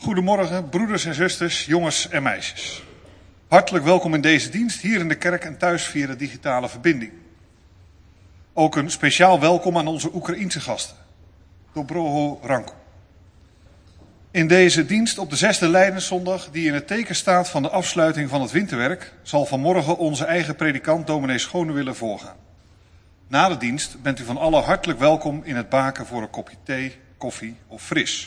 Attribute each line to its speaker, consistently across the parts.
Speaker 1: Goedemorgen, broeders en zusters, jongens en meisjes. Hartelijk welkom in deze dienst hier in de kerk en thuis via de digitale verbinding. Ook een speciaal welkom aan onze Oekraïense gasten. Dobroho Ranko. In deze dienst op de 6e Lijdenszondag, die in het teken staat van de afsluiting van het winterwerk, zal vanmorgen onze eigen predikant dominee Schonewille voorgaan. Na de dienst bent u van allen hartelijk welkom in het baken voor een kopje thee, koffie of fris.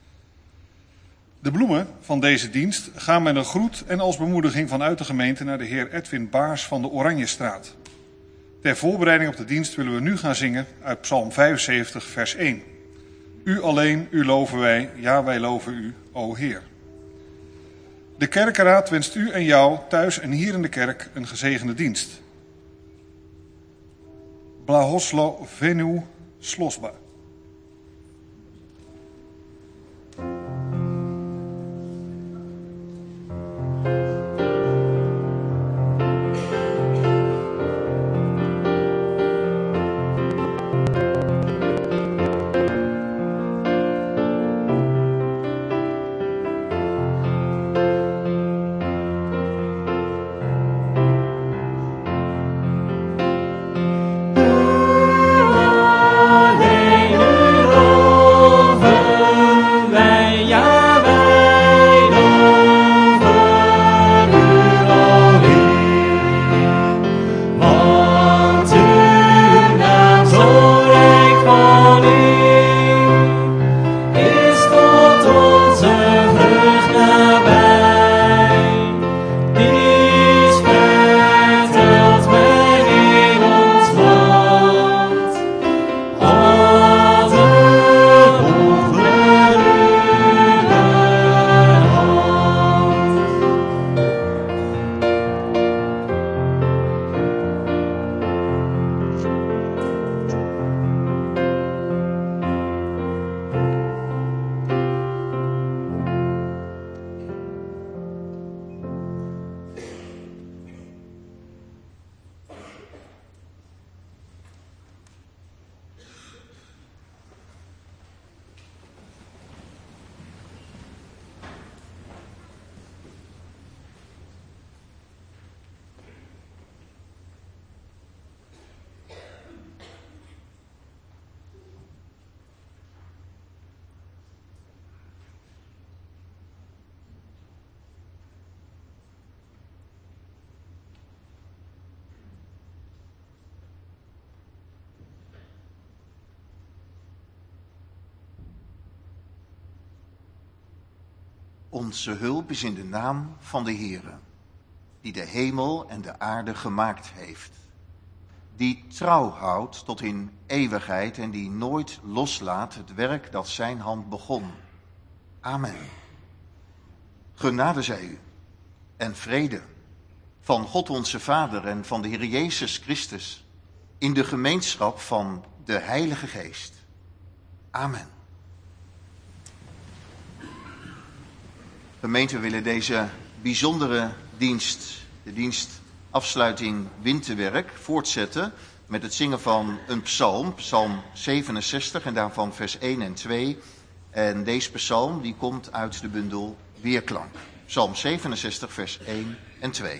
Speaker 1: De bloemen van deze dienst gaan met een groet en als bemoediging vanuit de gemeente naar de heer Edwin Baars van de Oranjestraat. Ter voorbereiding op de dienst willen we nu gaan zingen uit Psalm 75, vers 1. U alleen, u loven wij, ja wij loven u, o Heer. De kerkenraad wenst u en jou thuis en hier in de kerk een gezegende dienst. Blahoslovenu slosba.
Speaker 2: Onze hulp is in de naam van de Heere, die de hemel en de aarde gemaakt heeft, die trouw houdt tot in eeuwigheid en die nooit loslaat het werk dat zijn hand begon. Amen. Genade zij u en vrede van God onze Vader en van de Heer Jezus Christus in de gemeenschap van de Heilige Geest. Amen. Gemeente, we willen deze bijzondere dienst, de dienst afsluiting winterwerk, voortzetten met het zingen van een psalm, psalm 67 en daarvan vers 1 en 2. En deze psalm die komt uit de bundel Weerklank, psalm 67 vers 1 en 2.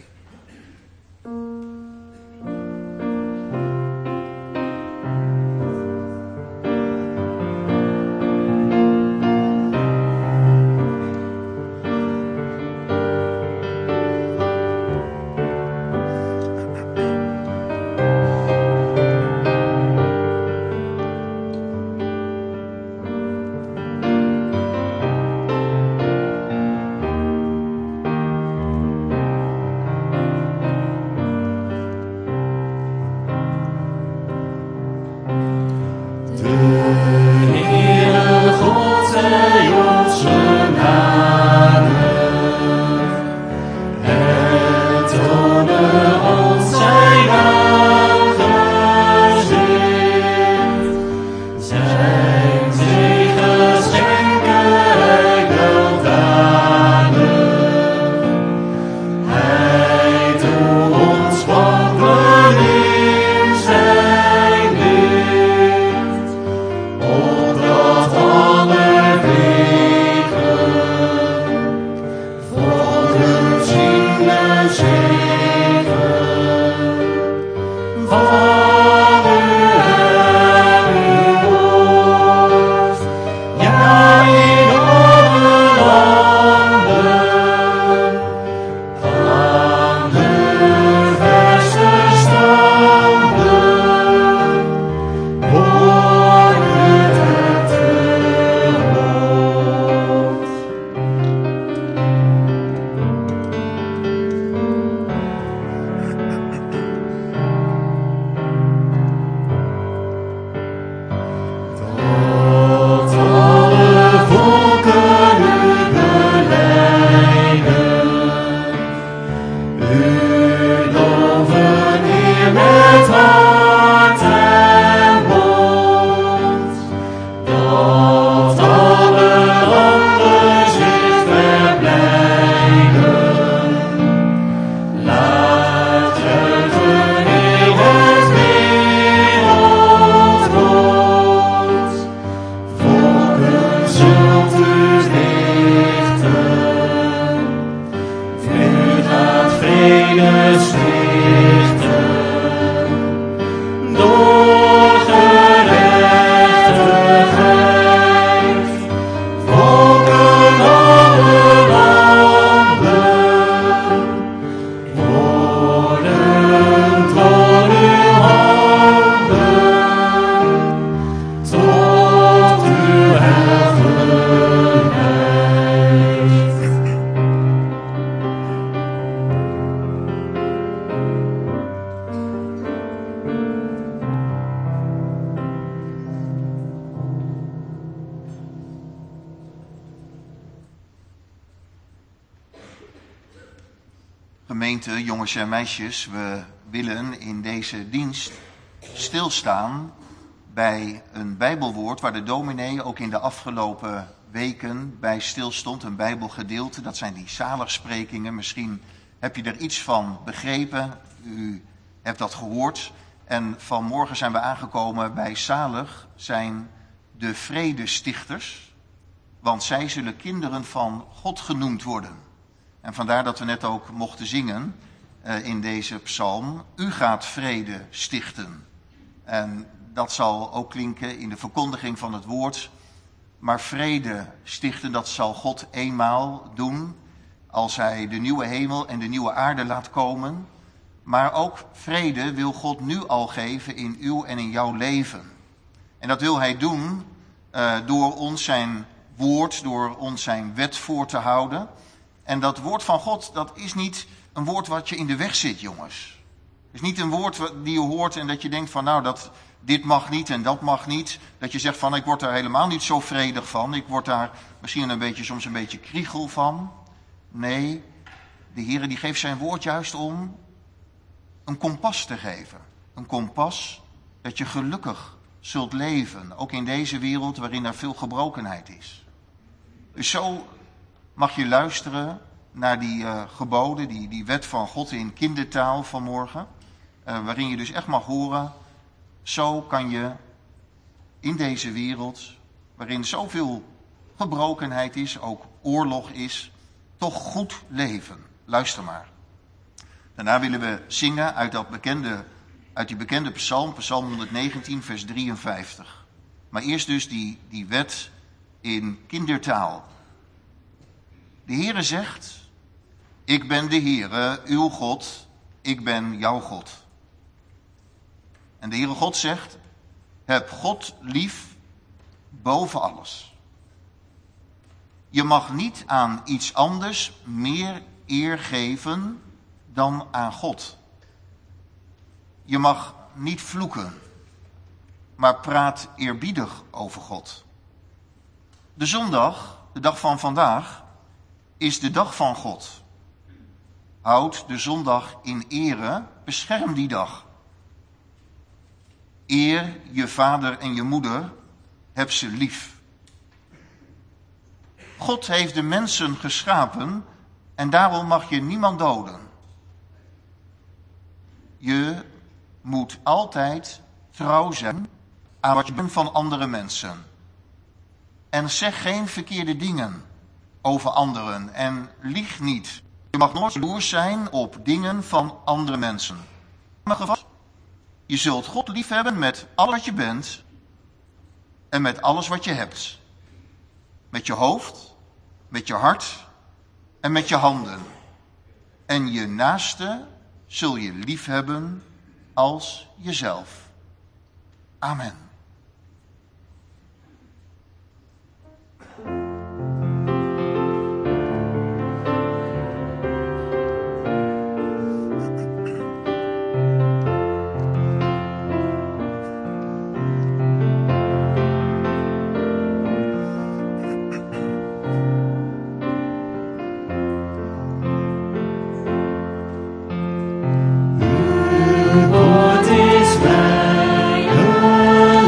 Speaker 2: Gemeente, jongens en meisjes, we willen in deze dienst stilstaan bij een Bijbelwoord waar de dominee ook in de afgelopen weken bij stilstond. Een Bijbelgedeelte, dat zijn die zaligsprekingen. Misschien heb je er iets van begrepen, u hebt dat gehoord. En vanmorgen zijn we aangekomen bij zalig zijn de vredestichters, want zij zullen kinderen van God genoemd worden. En vandaar dat we net ook mochten zingen in deze psalm, u gaat vrede stichten. En dat zal ook klinken in de verkondiging van het woord. Maar vrede stichten, dat zal God eenmaal doen als hij de nieuwe hemel en de nieuwe aarde laat komen. Maar ook vrede wil God nu al geven in uw en in jouw leven. En dat wil hij doen door ons zijn woord, door ons zijn wet voor te houden. En dat woord van God, dat is niet een woord wat je in de weg zit, jongens. Het is niet een woord die je hoort en dat je denkt van nou, dit mag niet en dat mag niet. Dat je zegt van ik word daar helemaal niet zo vredig van. Ik word daar misschien soms een beetje kriegel van. Nee, de Heere die geeft zijn woord juist om een kompas te geven. Een kompas dat je gelukkig zult leven. Ook in deze wereld waarin er veel gebrokenheid is. Dus zo mag je luisteren naar die geboden, die wet van God in kindertaal vanmorgen. Waarin je dus echt mag horen, zo kan je in deze wereld, waarin zoveel gebrokenheid is, ook oorlog is, toch goed leven. Luister maar. Daarna willen we zingen uit die bekende psalm, psalm 119, vers 53. Maar eerst dus die wet in kindertaal. De Heere zegt, ik ben de Heere, uw God, ik ben jouw God. En de Heere God zegt, heb God lief boven alles. Je mag niet aan iets anders meer eer geven dan aan God. Je mag niet vloeken, maar praat eerbiedig over God. De zondag, de dag van vandaag, is de dag van God. Houd de zondag in ere, bescherm die dag. Eer je vader en je moeder, heb ze lief. God heeft de mensen geschapen en daarom mag je niemand doden. Je moet altijd trouw zijn aan wat je bent van andere mensen. En zeg geen verkeerde dingen over anderen en lieg niet. Je mag nooit jaloers zijn op dingen van andere mensen. Je zult God liefhebben met alles wat je bent en met alles wat je hebt. Met je hoofd, met je hart en met je handen. En je naaste zul je liefhebben als jezelf. Amen.
Speaker 3: What is man?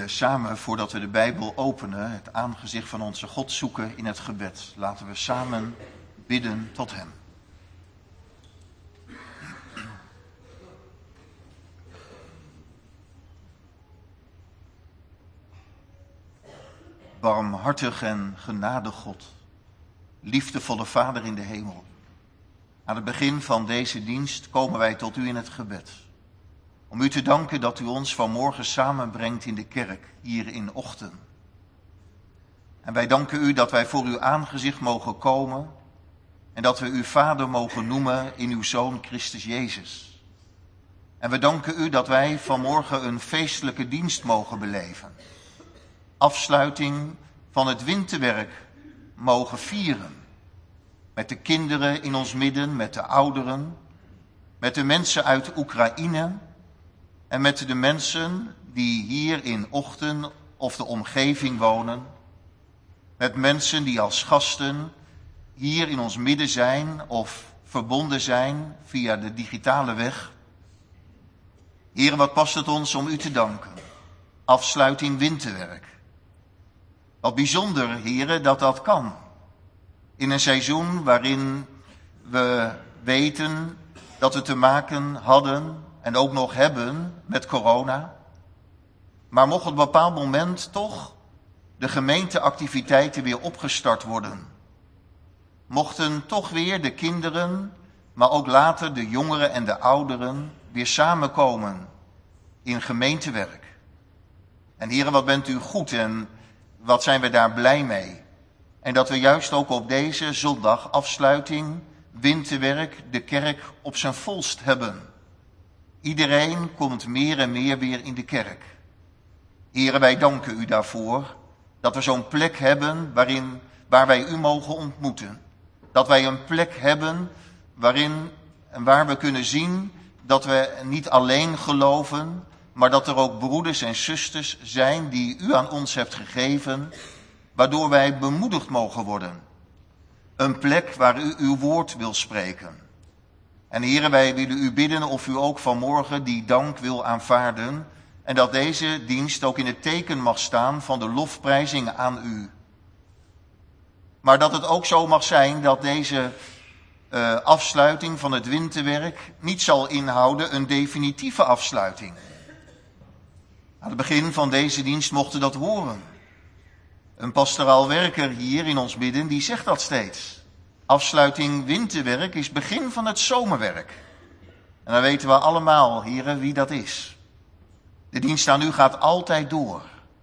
Speaker 2: willen samen, voordat we de Bijbel openen, het aangezicht van onze God zoeken in het gebed. Laten we samen bidden tot hem. Barmhartig en genadig God, liefdevolle Vader in de hemel. Aan het begin van deze dienst komen wij tot u in het gebed. Om u te danken dat u ons vanmorgen samenbrengt in de kerk, hier in Ochten. En wij danken u dat wij voor uw aangezicht mogen komen en dat we u Vader mogen noemen in uw Zoon Christus Jezus. En we danken u dat wij vanmorgen een feestelijke dienst mogen beleven. Afsluiting van het winterwerk mogen vieren. Met de kinderen in ons midden, met de ouderen, met de mensen uit Oekraïne en met de mensen die hier in Ochten of de omgeving wonen. Met mensen die als gasten hier in ons midden zijn of verbonden zijn via de digitale weg. Heer, wat past het ons om u te danken. Afsluiting winterwerk. Wat bijzonder, heren, dat dat kan. In een seizoen waarin we weten dat we te maken hadden en ook nog hebben met corona. Maar mocht op een bepaald moment toch de gemeenteactiviteiten weer opgestart worden. Mochten toch weer de kinderen, maar ook later de jongeren en de ouderen weer samenkomen in gemeentewerk. En heren, wat bent u goed en wat zijn we daar blij mee. En dat we juist ook op deze zondag afsluiting, winterwerk, de kerk op zijn volst hebben. Iedereen komt meer en meer weer in de kerk. Heren, wij danken u daarvoor dat we zo'n plek hebben waar wij u mogen ontmoeten. Dat wij een plek hebben waar we kunnen zien dat we niet alleen geloven, maar dat er ook broeders en zusters zijn die u aan ons hebt gegeven, waardoor wij bemoedigd mogen worden. Een plek waar u uw woord wil spreken. En heren, wij willen u bidden of u ook vanmorgen die dank wil aanvaarden en dat deze dienst ook in het teken mag staan van de lofprijzing aan u. Maar dat het ook zo mag zijn dat deze afsluiting van het winterwerk niet zal inhouden een definitieve afsluiting. Aan het begin van deze dienst mochten dat horen. Een pastoraal werker hier in ons midden, die zegt dat steeds. Afsluiting winterwerk is begin van het zomerwerk. En dan weten we allemaal, heren, wie dat is. De dienst aan u gaat altijd door.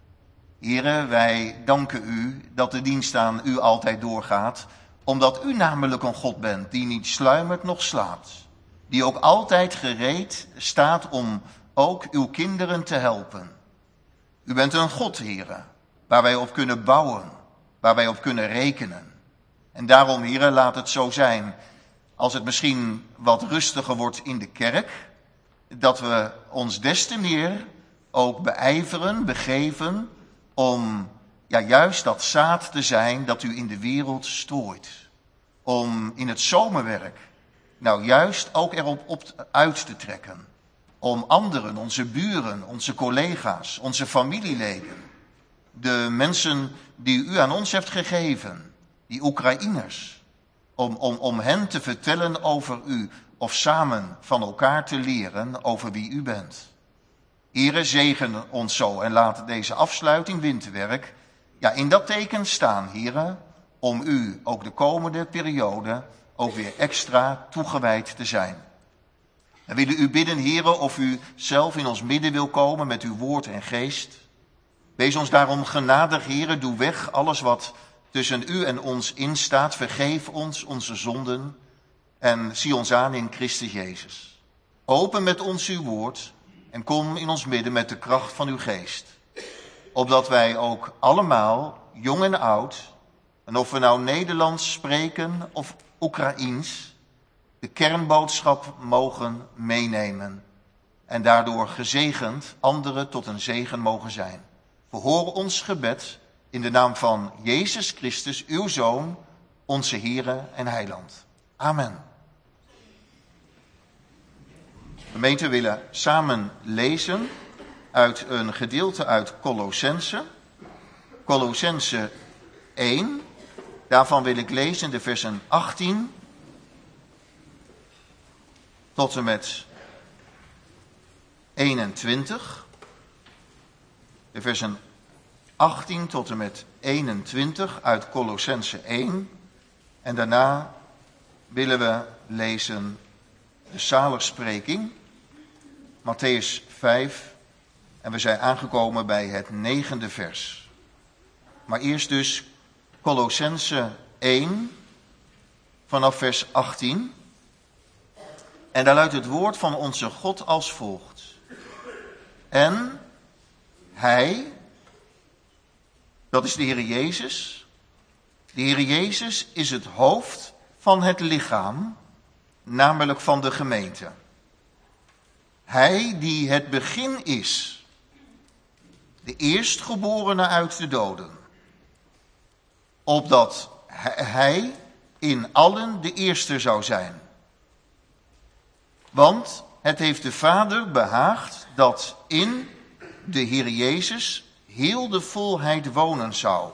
Speaker 2: Heren, wij danken u dat de dienst aan u altijd doorgaat, omdat u namelijk een God bent die niet sluimert noch slaapt. Die ook altijd gereed staat om ook uw kinderen te helpen. U bent een God, heren, waar wij op kunnen bouwen, waar wij op kunnen rekenen. En daarom, heren, laat het zo zijn, als het misschien wat rustiger wordt in de kerk, dat we ons des te meer ook beijveren, begeven, om juist dat zaad te zijn dat u in de wereld strooit. Om in het zomerwerk juist ook erop uit te trekken. Om anderen, onze buren, onze collega's, onze familieleden, de mensen die u aan ons hebt gegeven, die Oekraïners, om hen te vertellen over u of samen van elkaar te leren over wie u bent. Here, zegen ons zo en laat deze afsluiting winterwerk in dat teken staan, heren, om u ook de komende periode ook weer extra toegewijd te zijn. We willen u bidden, heren, of u zelf in ons midden wil komen met uw woord en geest. Wees ons daarom genadig, heren, doe weg alles wat tussen u en ons instaat. Vergeef ons onze zonden en zie ons aan in Christus Jezus. Open met ons uw woord en kom in ons midden met de kracht van uw geest. Opdat wij ook allemaal, jong en oud, en of we nou Nederlands spreken of Oekraïens, de kernboodschap mogen meenemen. En daardoor gezegend anderen tot een zegen mogen zijn. Verhoor ons gebed in de naam van Jezus Christus, uw Zoon, onze Heere en Heiland. Amen. Gemeente, we willen samen lezen uit een gedeelte uit Colossense. Colossense 1. Daarvan wil ik lezen de versen 18 tot en met 21. De versen 18 tot en met 21 uit Colossense 1. En daarna willen we lezen de zaligspreking, Mattheüs 5. En we zijn aangekomen bij het 9e vers. Maar eerst dus Colossense 1 vanaf vers 18. En daar luidt het woord van onze God als volgt. En hij, dat is de Heer Jezus. De Heer Jezus is het hoofd van het lichaam, namelijk van de gemeente. Hij die het begin is, de eerstgeborene uit de doden, opdat hij in allen de eerste zou zijn. Want het heeft de Vader behaagd dat in de Heer Jezus heel de volheid wonen zou.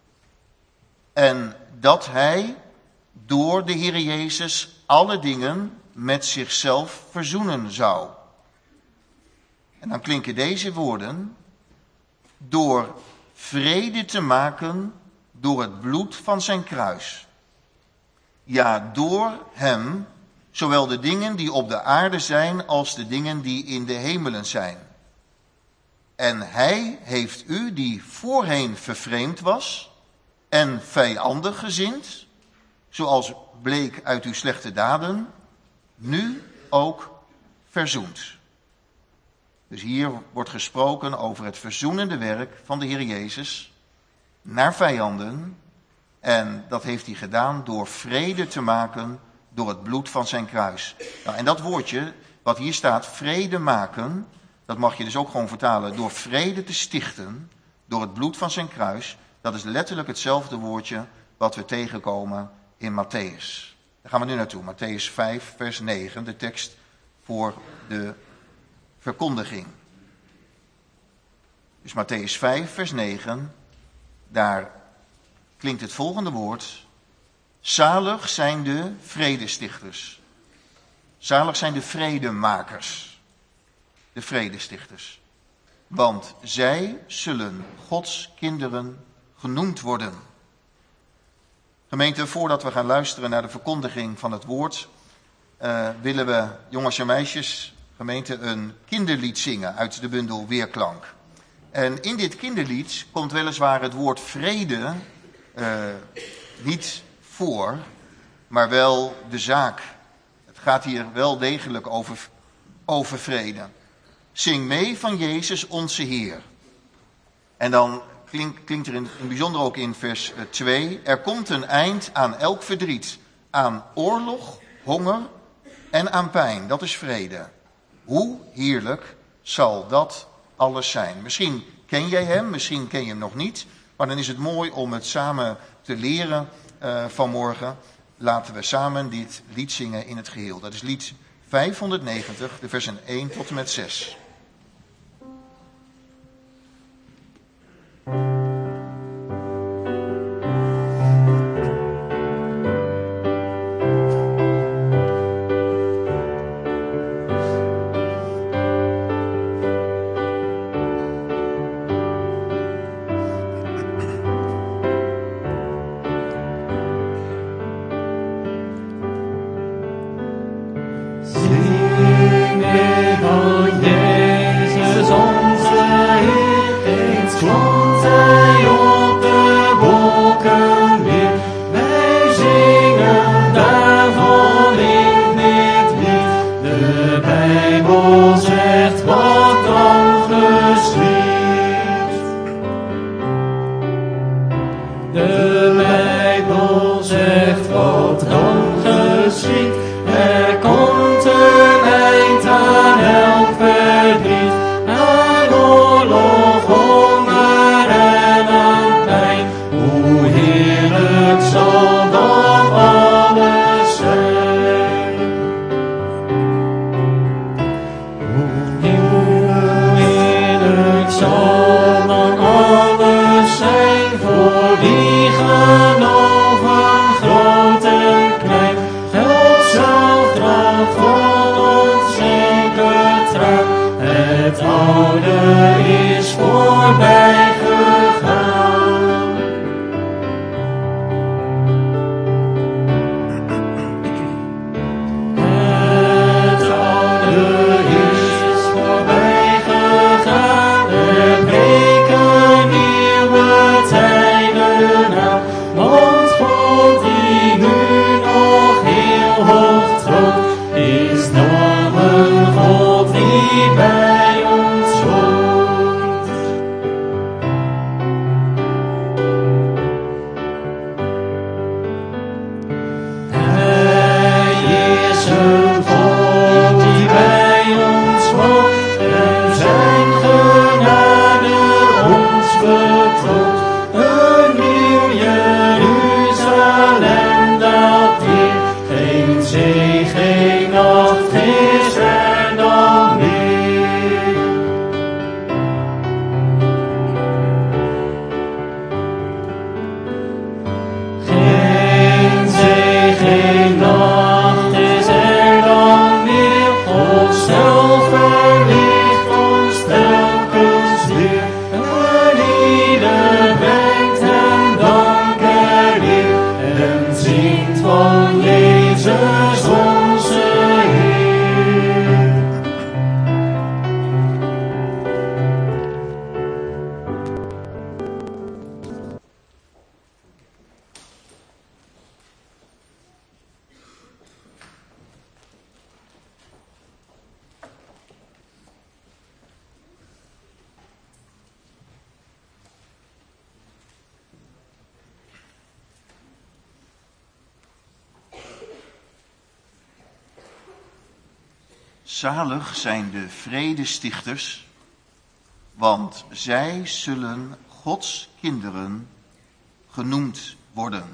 Speaker 2: En dat hij door de Heer Jezus alle dingen met zichzelf verzoenen zou. En dan klinken deze woorden: door vrede te maken door het bloed van zijn kruis. Ja, door hem, zowel de dingen die op de aarde zijn als de dingen die in de hemelen zijn. En hij heeft u, die voorheen vervreemd was en vijandig gezind, zoals bleek uit uw slechte daden, nu ook verzoend. Dus hier wordt gesproken over het verzoenende werk van de Heer Jezus naar vijanden. En dat heeft hij gedaan door vrede te maken door het bloed van zijn kruis. Nou, en dat woordje wat hier staat, vrede maken, dat mag je dus ook gewoon vertalen, door vrede te stichten door het bloed van zijn kruis. Dat is letterlijk hetzelfde woordje wat we tegenkomen in Mattheüs. Daar gaan we nu naartoe. Mattheüs 5 vers 9, de tekst voor de verkondiging. Dus Mattheüs 5 vers 9, daar klinkt het volgende woord: zalig zijn de vredestichters. Zalig zijn de vredemakers. De vredestichters. Want zij zullen Gods kinderen genoemd worden. Gemeente, voordat we gaan luisteren naar de verkondiging van het woord, willen we, jongens en meisjes, gemeente, een kinderlied zingen uit de bundel Weerklank. En in dit kinderlied komt weliswaar het woord vrede niet voor, maar wel de zaak. Het gaat hier wel degelijk over vrede. Zing mee van Jezus onze Heer. En dan klinkt er in het bijzonder ook in vers 2... er komt een eind aan elk verdriet, aan oorlog, honger en aan pijn. Dat is vrede. Hoe heerlijk zal dat alles zijn? Misschien ken jij hem, misschien ken je hem nog niet, maar dan is het mooi om het samen te leren vanmorgen. Laten we samen dit lied zingen in het geheel. Dat is lied 590, de versen 1 tot en met 6.
Speaker 3: Hoe sprak. Want God die nu nog heel hoog trok, is dan een God die bij ons woont. Hij is een God die bij ons woont en zijn genade ons betoont. Een nieuw Jeruzalem dat hier, geen zee, geen nacht is er dan meer. Geen zee, geen nacht is er dan meer. God zelf verlicht ons telkens weer. En ieder brengt hem dank en eer en zingt van Jezus onze Heer.
Speaker 2: Zalig zijn de vredestichters, want zij zullen Gods kinderen genoemd worden.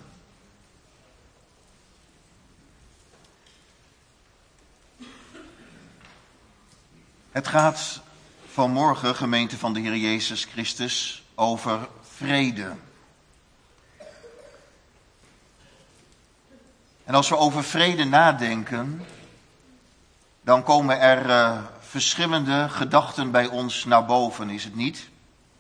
Speaker 2: Het gaat vanmorgen, gemeente van de Heer Jezus Christus, over vrede. En als we over vrede nadenken, dan komen er verschillende gedachten bij ons naar boven, is het niet?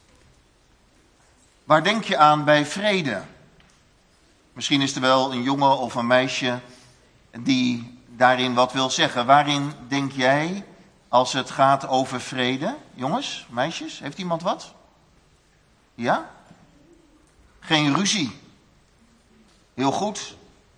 Speaker 2: Waar denk je aan bij vrede? Misschien is er wel een jongen of een meisje die daarin wat wil zeggen. Waarin denk jij als het gaat over vrede? Jongens, meisjes, heeft iemand wat? Ja? Geen ruzie. Heel goed.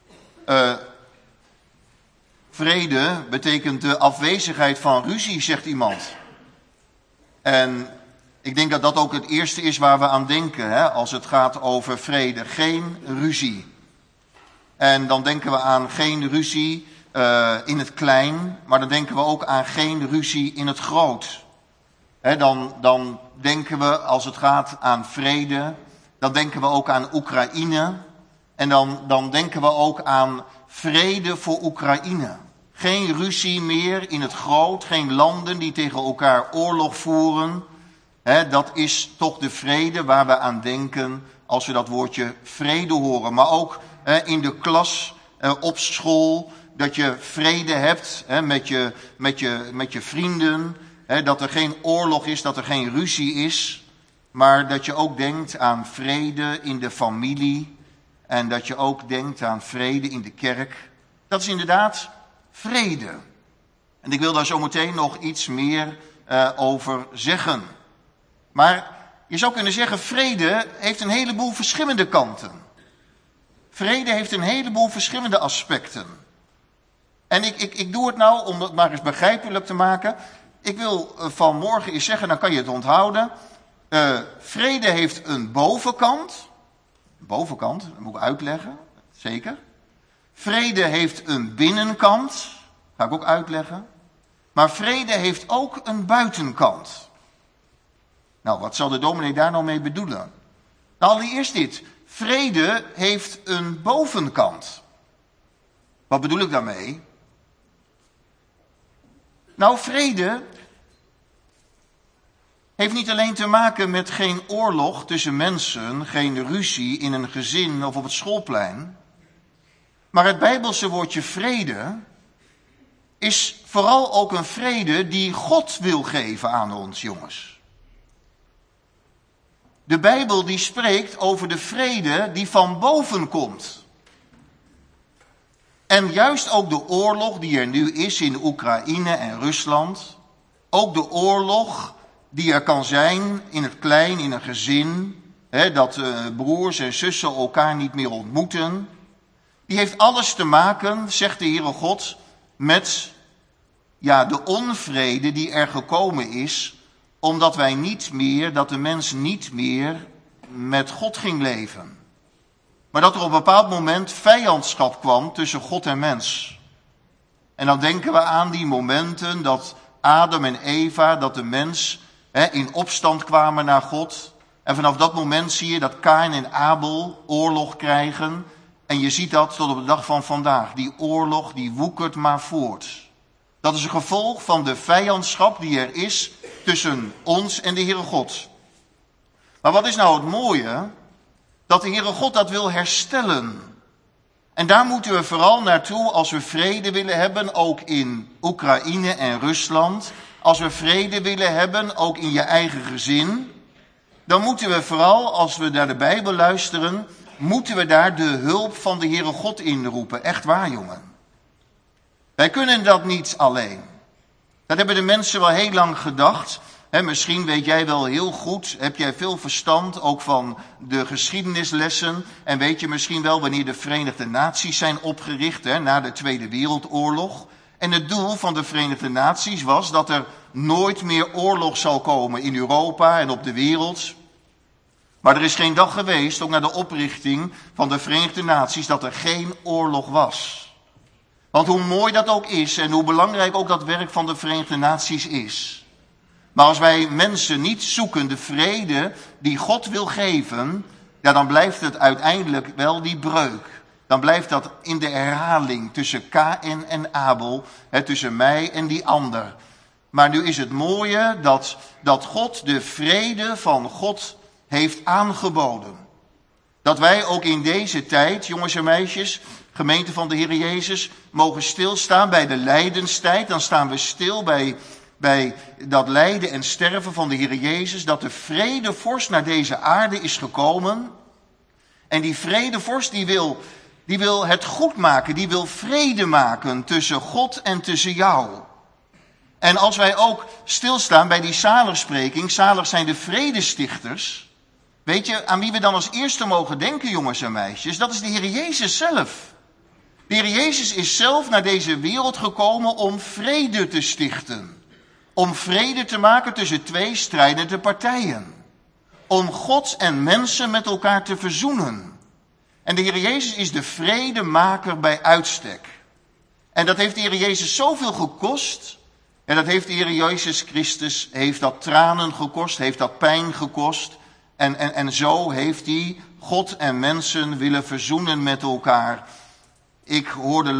Speaker 2: Vrede betekent de afwezigheid van ruzie, zegt iemand. En ik denk dat dat ook het eerste is waar we aan denken, hè, als het gaat over vrede. Geen ruzie. En dan denken we aan geen ruzie in het klein, maar dan denken we ook aan geen ruzie in het groot. Hè, dan denken we, als het gaat aan vrede, dan denken we ook aan Oekraïne. En dan denken we ook aan vrede voor Oekraïne. Geen ruzie meer in het groot, geen landen die tegen elkaar oorlog voeren. Dat is toch de vrede waar we aan denken als we dat woordje vrede horen. Maar ook in de klas, op school, dat je vrede hebt met je vrienden. Dat er geen oorlog is, dat er geen ruzie is. Maar dat je ook denkt aan vrede in de familie. En dat je ook denkt aan vrede in de kerk. Dat is inderdaad vrede. En ik wil daar zo meteen nog iets meer over zeggen. Maar je zou kunnen zeggen, vrede heeft een heleboel verschillende kanten. Vrede heeft een heleboel verschillende aspecten. En ik doe het nou om het maar eens begrijpelijk te maken. Ik wil vanmorgen eens zeggen, dan kan je het onthouden. Vrede heeft een bovenkant. Bovenkant, dat moet ik uitleggen, zeker. Vrede heeft een binnenkant, ga ik ook uitleggen. Maar vrede heeft ook een buitenkant. Nou, wat zal de dominee daar nou mee bedoelen? Nou, allereerst dit. Vrede heeft een bovenkant. Wat bedoel ik daarmee? Nou, vrede heeft niet alleen te maken met geen oorlog tussen mensen, geen ruzie in een gezin of op het schoolplein. Maar het Bijbelse woordje vrede is vooral ook een vrede die God wil geven aan ons, jongens. De Bijbel die spreekt over de vrede die van boven komt. En juist ook de oorlog die er nu is in Oekraïne en Rusland. Ook de oorlog die er kan zijn in het klein, in een gezin. dat broers en zussen elkaar niet meer ontmoeten. Die heeft alles te maken, zegt de Heere God, met de onvrede die er gekomen is, omdat dat de mens niet meer met God ging leven. Maar dat er op een bepaald moment vijandschap kwam tussen God en mens. En dan denken we aan die momenten dat Adam en Eva, dat de mens in opstand kwamen naar God. En vanaf dat moment zie je dat Kain en Abel oorlog krijgen. En je ziet dat tot op de dag van vandaag. Die oorlog die woekert maar voort. Dat is een gevolg van de vijandschap die er is tussen ons en de Heere God. Maar wat is nou het mooie? Dat de Heere God dat wil herstellen. En daar moeten we vooral naartoe als we vrede willen hebben, ook in Oekraïne en Rusland. Als we vrede willen hebben, ook in je eigen gezin. Dan moeten we vooral, als we naar de Bijbel luisteren, moeten we daar de hulp van de Heere God inroepen. Echt waar, jongen. Wij kunnen dat niet alleen. Dat hebben de mensen wel heel lang gedacht. Misschien weet jij wel heel goed, heb jij veel verstand ook van de geschiedenislessen. En weet je misschien wel wanneer de Verenigde Naties zijn opgericht na de Tweede Wereldoorlog. En het doel van de Verenigde Naties was dat er nooit meer oorlog zal komen in Europa en op de wereld. Maar er is geen dag geweest, ook na de oprichting van de Verenigde Naties, dat er geen oorlog was. Want hoe mooi dat ook is en hoe belangrijk ook dat werk van de Verenigde Naties is. Maar als wij mensen niet zoeken de vrede die God wil geven, dan blijft het uiteindelijk wel die breuk. Dan blijft dat in de herhaling tussen Kain en Abel, tussen mij en die ander. Maar nu is het mooie dat God de vrede van God heeft aangeboden. Dat wij ook in deze tijd, jongens en meisjes, gemeente van de Heer Jezus, mogen stilstaan bij de lijdenstijd. Dan staan we stil bij dat lijden en sterven van de Heer Jezus. Dat de vredevorst naar deze aarde is gekomen. En die vredevorst die wil het goed maken. Die wil vrede maken tussen God en tussen jou. En als wij ook stilstaan bij die zaligspreking. Zalig zijn de vredestichters. Weet je, aan wie we dan als eerste mogen denken, jongens en meisjes? Dat is de Heer Jezus zelf. De Heer Jezus is zelf naar deze wereld gekomen om vrede te stichten. Om vrede te maken tussen twee strijdende partijen. Om God en mensen met elkaar te verzoenen. En de Heer Jezus is de vredemaker bij uitstek. En dat heeft de Heer Jezus zoveel gekost. En dat heeft de Heer Jezus Christus, heeft dat tranen gekost, heeft dat pijn gekost. En zo heeft hij God en mensen willen verzoenen met elkaar. Ik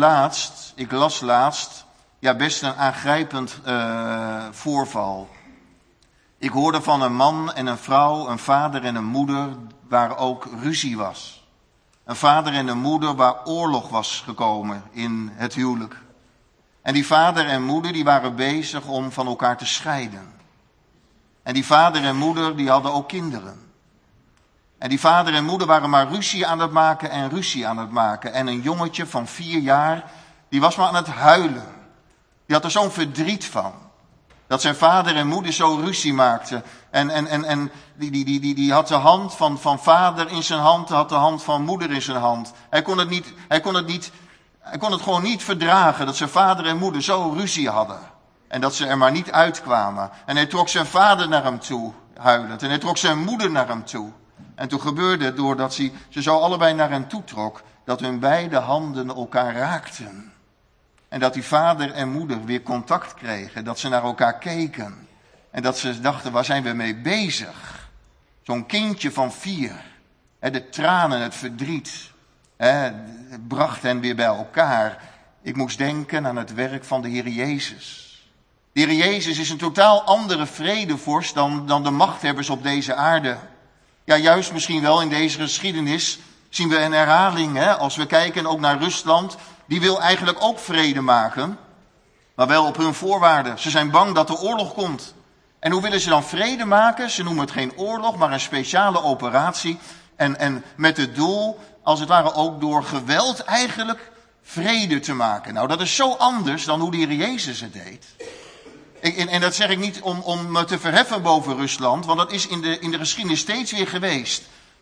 Speaker 2: las laatst, best een aangrijpend voorval. Ik hoorde van een man en een vrouw, een vader en een moeder, waar ook ruzie was. Een vader en een moeder waar oorlog was gekomen in het huwelijk. En die vader en moeder die waren bezig om van elkaar te scheiden. En die vader en moeder die hadden ook kinderen. En die vader en moeder waren maar ruzie aan het maken. En een jongetje van 4 jaar, die was maar aan het huilen. Die had er zo'n verdriet van. Dat zijn vader en moeder zo ruzie maakten. En die had de hand van vader in zijn hand, had de hand van moeder in zijn hand. Hij kon het gewoon niet verdragen dat zijn vader en moeder zo ruzie hadden. En dat ze er maar niet uitkwamen. En hij trok zijn vader naar hem toe, huilend. En hij trok zijn moeder naar hem toe. En toen gebeurde het, doordat ze zo allebei naar hen toe trok, dat hun beide handen elkaar raakten. En dat die vader en moeder weer contact kregen, dat ze naar elkaar keken. En dat ze dachten, waar zijn we mee bezig? Zo'n kindje van 4, de tranen, het verdriet, het bracht hen weer bij elkaar. Ik moest denken aan het werk van de Heer Jezus. De Heer Jezus is een totaal andere vredevorst dan de machthebbers op deze aarde. Ja, juist misschien wel in deze geschiedenis zien we een herhaling. Als we kijken ook naar Rusland, die wil eigenlijk ook vrede maken, maar wel op hun voorwaarden. Ze zijn bang dat er oorlog komt. En hoe willen ze dan vrede maken? Ze noemen het geen oorlog, maar een speciale operatie. En met het doel, als het ware ook door geweld eigenlijk, vrede te maken. Nou, dat is zo anders dan hoe de Heer Jezus het deed. En dat zeg ik niet om me te verheffen boven Rusland, want dat is in de geschiedenis steeds weer geweest.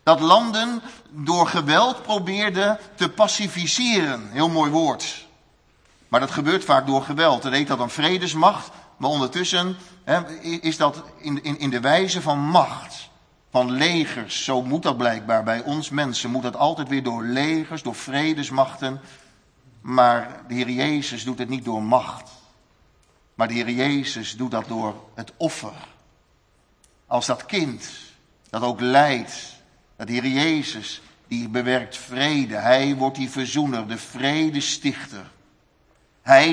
Speaker 2: Dat landen door geweld probeerden te pacificeren. Heel mooi woord. Maar dat gebeurt vaak door geweld. Dan heet dat een vredesmacht. Maar ondertussen is dat in de wijze van macht. Van legers. Zo moet dat blijkbaar bij ons mensen. Moet dat altijd weer door legers, door vredesmachten. Maar de Heer Jezus doet het niet door macht. Maar de Heer Jezus doet dat door het offer. Als dat kind dat ook lijdt. Dat de Heer Jezus die bewerkt vrede. Hij wordt die verzoener, de vredestichter. Hij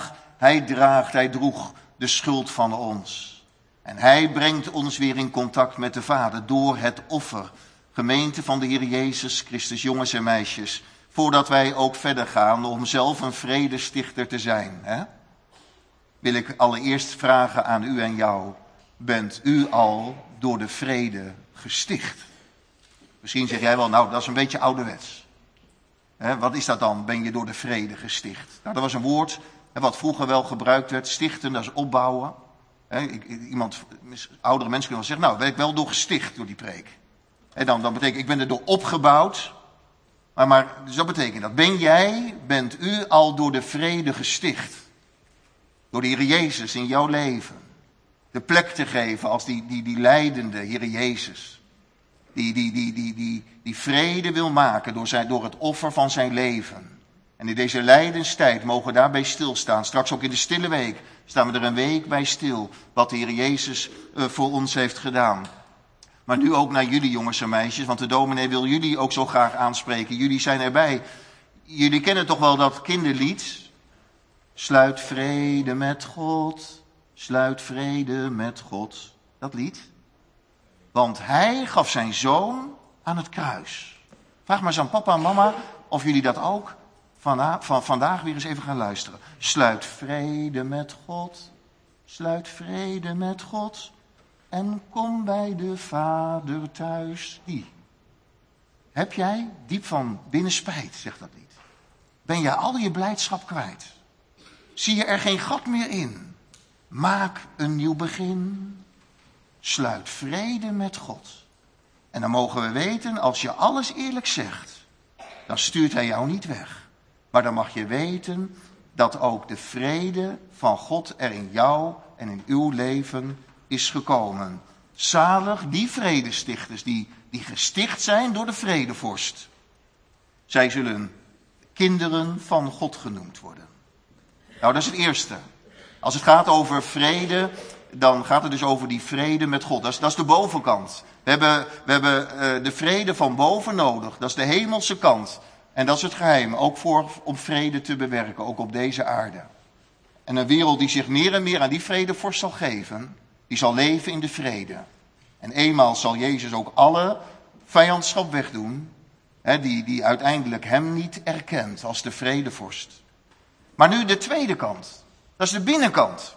Speaker 2: droeg de schuld van ons. En hij brengt ons weer in contact met de Vader door het offer. Gemeente van de Heer Jezus Christus, jongens en meisjes. Voordat wij ook verder gaan om zelf een vredestichter te zijn. Wil ik allereerst vragen aan u en jou. Bent u al door de vrede gesticht? Misschien zeg jij wel, nou dat is een beetje ouderwets. Wat is dat dan? Ben je door de vrede gesticht? Nou, dat was een woord wat vroeger wel gebruikt werd. Stichten, dat is opbouwen. Oudere mensen kunnen wel zeggen, nou, ben ik wel door gesticht door die preek. Dan betekent, ik ben er door opgebouwd. Maar dus dat betekent dat. Bent u al door de vrede gesticht? Door de Heer Jezus in jouw leven. De plek te geven als die lijdende Heer Jezus. Die vrede wil maken door het offer van zijn leven. En in deze lijdenstijd mogen we daarbij stilstaan. Straks ook in de stille week staan we er een week bij stil. Wat de Heer Jezus voor ons heeft gedaan. Maar nu ook naar jullie jongens en meisjes. Want de dominee wil jullie ook zo graag aanspreken. Jullie zijn erbij. Jullie kennen toch wel dat kinderlied. Sluit vrede met God. Sluit vrede met God. Dat lied. Want hij gaf zijn zoon aan het kruis. Vraag maar eens aan papa en mama of jullie dat ook vandaag weer eens even gaan luisteren. Sluit vrede met God. Sluit vrede met God. En kom bij de Vader thuis. Die. Heb jij diep van binnen spijt, zegt dat lied. Ben je al je blijdschap kwijt? Zie je er geen gat meer in? Maak een nieuw begin. Sluit vrede met God. En dan mogen we weten, als je alles eerlijk zegt, dan stuurt hij jou niet weg. Maar dan mag je weten dat ook de vrede van God er in jou en in uw leven is gekomen. Zalig die vredestichters die gesticht zijn door de vredevorst. Zij zullen kinderen van God genoemd worden. Nou, dat is het eerste. Als het gaat over vrede, dan gaat het dus over die vrede met God. Dat is de bovenkant. We hebben de vrede van boven nodig. Dat is de hemelse kant. En dat is het geheim, ook om vrede te bewerken, ook op deze aarde. En een wereld die zich meer en meer aan die vredevorst zal geven, die zal leven in de vrede. En eenmaal zal Jezus ook alle vijandschap wegdoen, die uiteindelijk hem niet erkent als de vredevorst. Maar nu de tweede kant, dat is de binnenkant.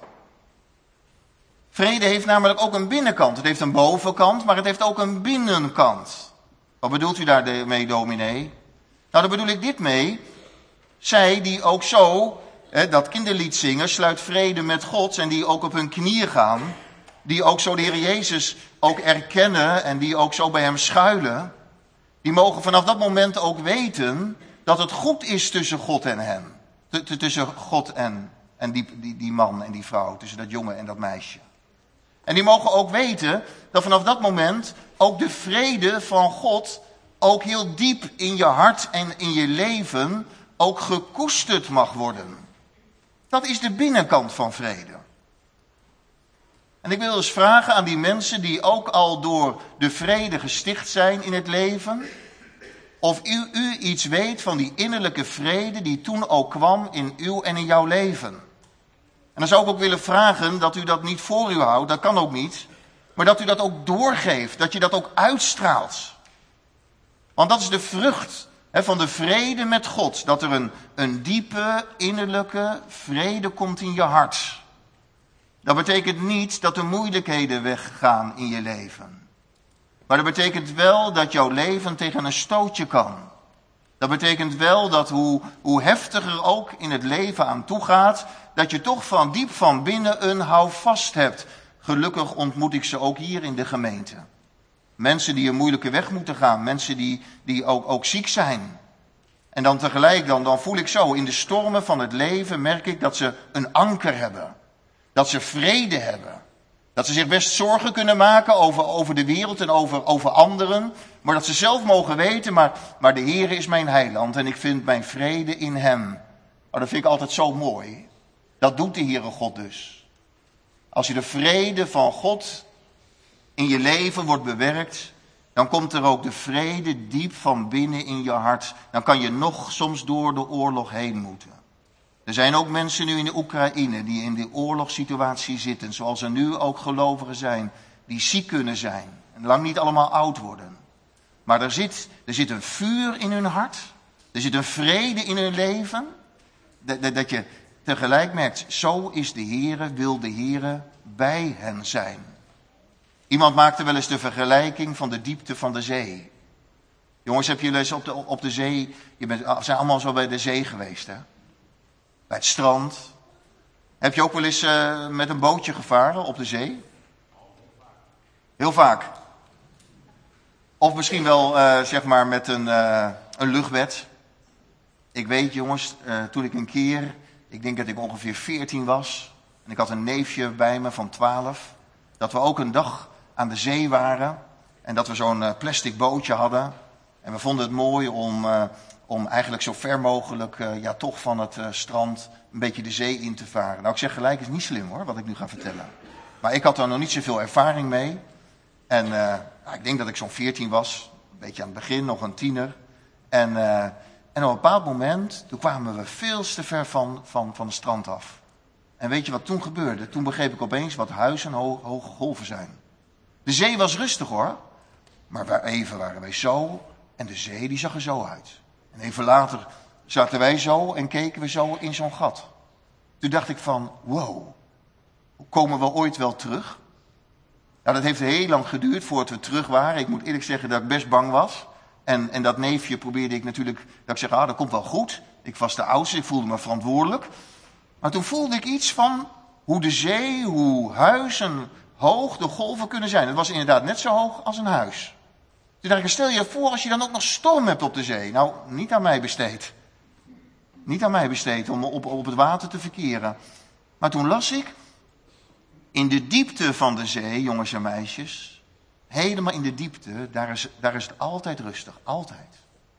Speaker 2: Vrede heeft namelijk ook een binnenkant. Het heeft een bovenkant, maar het heeft ook een binnenkant. Wat bedoelt u daarmee, dominee? Nou, daar bedoel ik dit mee. Zij die ook zo dat kinderlied zingen, sluit vrede met God, en die ook op hun knieën gaan, die ook zo de Heer Jezus ook erkennen en die ook zo bij hem schuilen, die mogen vanaf dat moment ook weten dat het goed is tussen God en hen. Tussen God en die man en die vrouw, tussen dat jongen en dat meisje. En die mogen ook weten dat vanaf dat moment ook de vrede van God ook heel diep in je hart en in je leven ook gekoesterd mag worden. Dat is de binnenkant van vrede. En ik wil eens vragen aan die mensen die ook al door de vrede gesticht zijn in het leven, of u iets weet van die innerlijke vrede die toen ook kwam in uw en in jouw leven. En dan zou ik ook willen vragen dat u dat niet voor u houdt, dat kan ook niet, maar dat u dat ook doorgeeft, dat je dat ook uitstraalt. Want dat is de vrucht van de vrede met God, dat er een diepe innerlijke vrede komt in je hart. Dat betekent niet dat de moeilijkheden weggaan in je leven. Maar dat betekent wel dat jouw leven tegen een stootje kan. Dat betekent wel dat hoe heftiger ook in het leven aan toe gaat, dat je toch van diep van binnen een houvast hebt. Gelukkig ontmoet ik ze ook hier in de gemeente. Mensen die een moeilijke weg moeten gaan. Mensen die ook ziek zijn. En dan tegelijk, dan voel ik zo, in de stormen van het leven merk ik dat ze een anker hebben. Dat ze vrede hebben. Dat ze zich best zorgen kunnen maken over de wereld en over anderen. Maar dat ze zelf mogen weten, maar de Heere is mijn heiland en ik vind mijn vrede in hem. Oh, dat vind ik altijd zo mooi. Dat doet de Heere God dus. Als je de vrede van God in je leven wordt bewerkt, dan komt er ook de vrede diep van binnen in je hart. Dan kan je nog soms door de oorlog heen moeten. Er zijn ook mensen nu in de Oekraïne die in die oorlogssituatie zitten. Zoals er nu ook gelovigen zijn die ziek kunnen zijn. En lang niet allemaal oud worden. Maar er zit een vuur in hun hart. Er zit een vrede in hun leven. Dat je tegelijk merkt, zo is de Heere, wil de Heere bij hen zijn. Iemand maakte wel eens de vergelijking van de diepte van de zee. Jongens, heb je wel eens op de zee, zijn allemaal zo bij de zee geweest, hè? Bij het strand. Heb je ook wel eens met een bootje gevaren op de zee? Heel vaak. Of misschien wel zeg maar met een luchtbed. Ik weet jongens, toen ik een keer, ik denk dat ik ongeveer 14 was. En ik had een neefje bij me van 12. Dat we ook een dag aan de zee waren. En dat we zo'n plastic bootje hadden. En we vonden het mooi om eigenlijk zo ver mogelijk toch van het strand een beetje de zee in te varen. Nou, ik zeg gelijk, het is niet slim hoor, wat ik nu ga vertellen. Maar ik had daar nog niet zoveel ervaring mee. En ik denk dat ik zo'n 14 was. Een beetje aan het begin, nog een tiener. En op een bepaald moment, toen kwamen we veel te ver van het strand af. En weet je wat toen gebeurde? Toen begreep ik opeens wat huis en hoge golven zijn. De zee was rustig hoor. Maar even waren wij zo en de zee die zag er zo uit. En even later zaten wij zo en keken we zo in zo'n gat. Toen dacht ik van, wow, komen we ooit wel terug? Nou, dat heeft heel lang geduurd voordat we terug waren. Ik moet eerlijk zeggen dat ik best bang was. En dat neefje probeerde ik natuurlijk, dat ik zeg, dat komt wel goed. Ik was de oudste, ik voelde me verantwoordelijk. Maar toen voelde ik iets van hoe de zee, hoe huizen hoog de golven kunnen zijn. Het was inderdaad net zo hoog als een huis. Toen dacht ik, stel je voor als je dan ook nog storm hebt op de zee. Nou, niet aan mij besteed. Niet aan mij besteed om op het water te verkeren. Maar toen las ik, in de diepte van de zee, jongens en meisjes, helemaal in de diepte, daar is het altijd rustig. Altijd.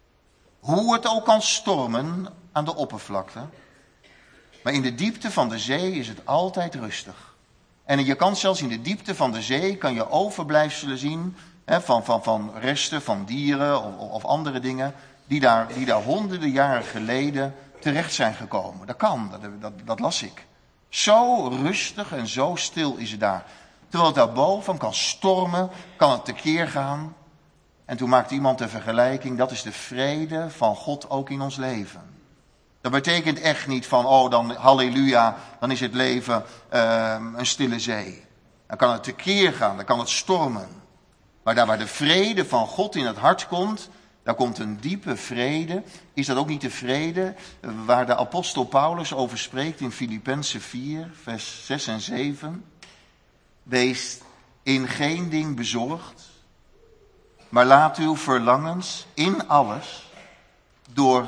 Speaker 2: Hoe het ook kan stormen aan de oppervlakte. Maar in de diepte van de zee is het altijd rustig. En je kan zelfs in de diepte van de zee, kan je overblijfselen zien van resten van dieren of andere dingen, die daar honderden jaren geleden terecht zijn gekomen. Dat kan, dat las ik. Zo rustig en zo stil is het daar. Terwijl het daarboven kan stormen, kan het tekeer gaan. En toen maakte iemand de vergelijking, dat is de vrede van God ook in ons leven. Dat betekent echt niet van, dan halleluja, dan is het leven een stille zee. Dan kan het tekeer gaan, dan kan het stormen. Maar daar waar de vrede van God in het hart komt, daar komt een diepe vrede. Is dat ook niet de vrede waar de apostel Paulus over spreekt in Filippenzen 4, vers 6 en 7? Wees in geen ding bezorgd, maar laat uw verlangens in alles door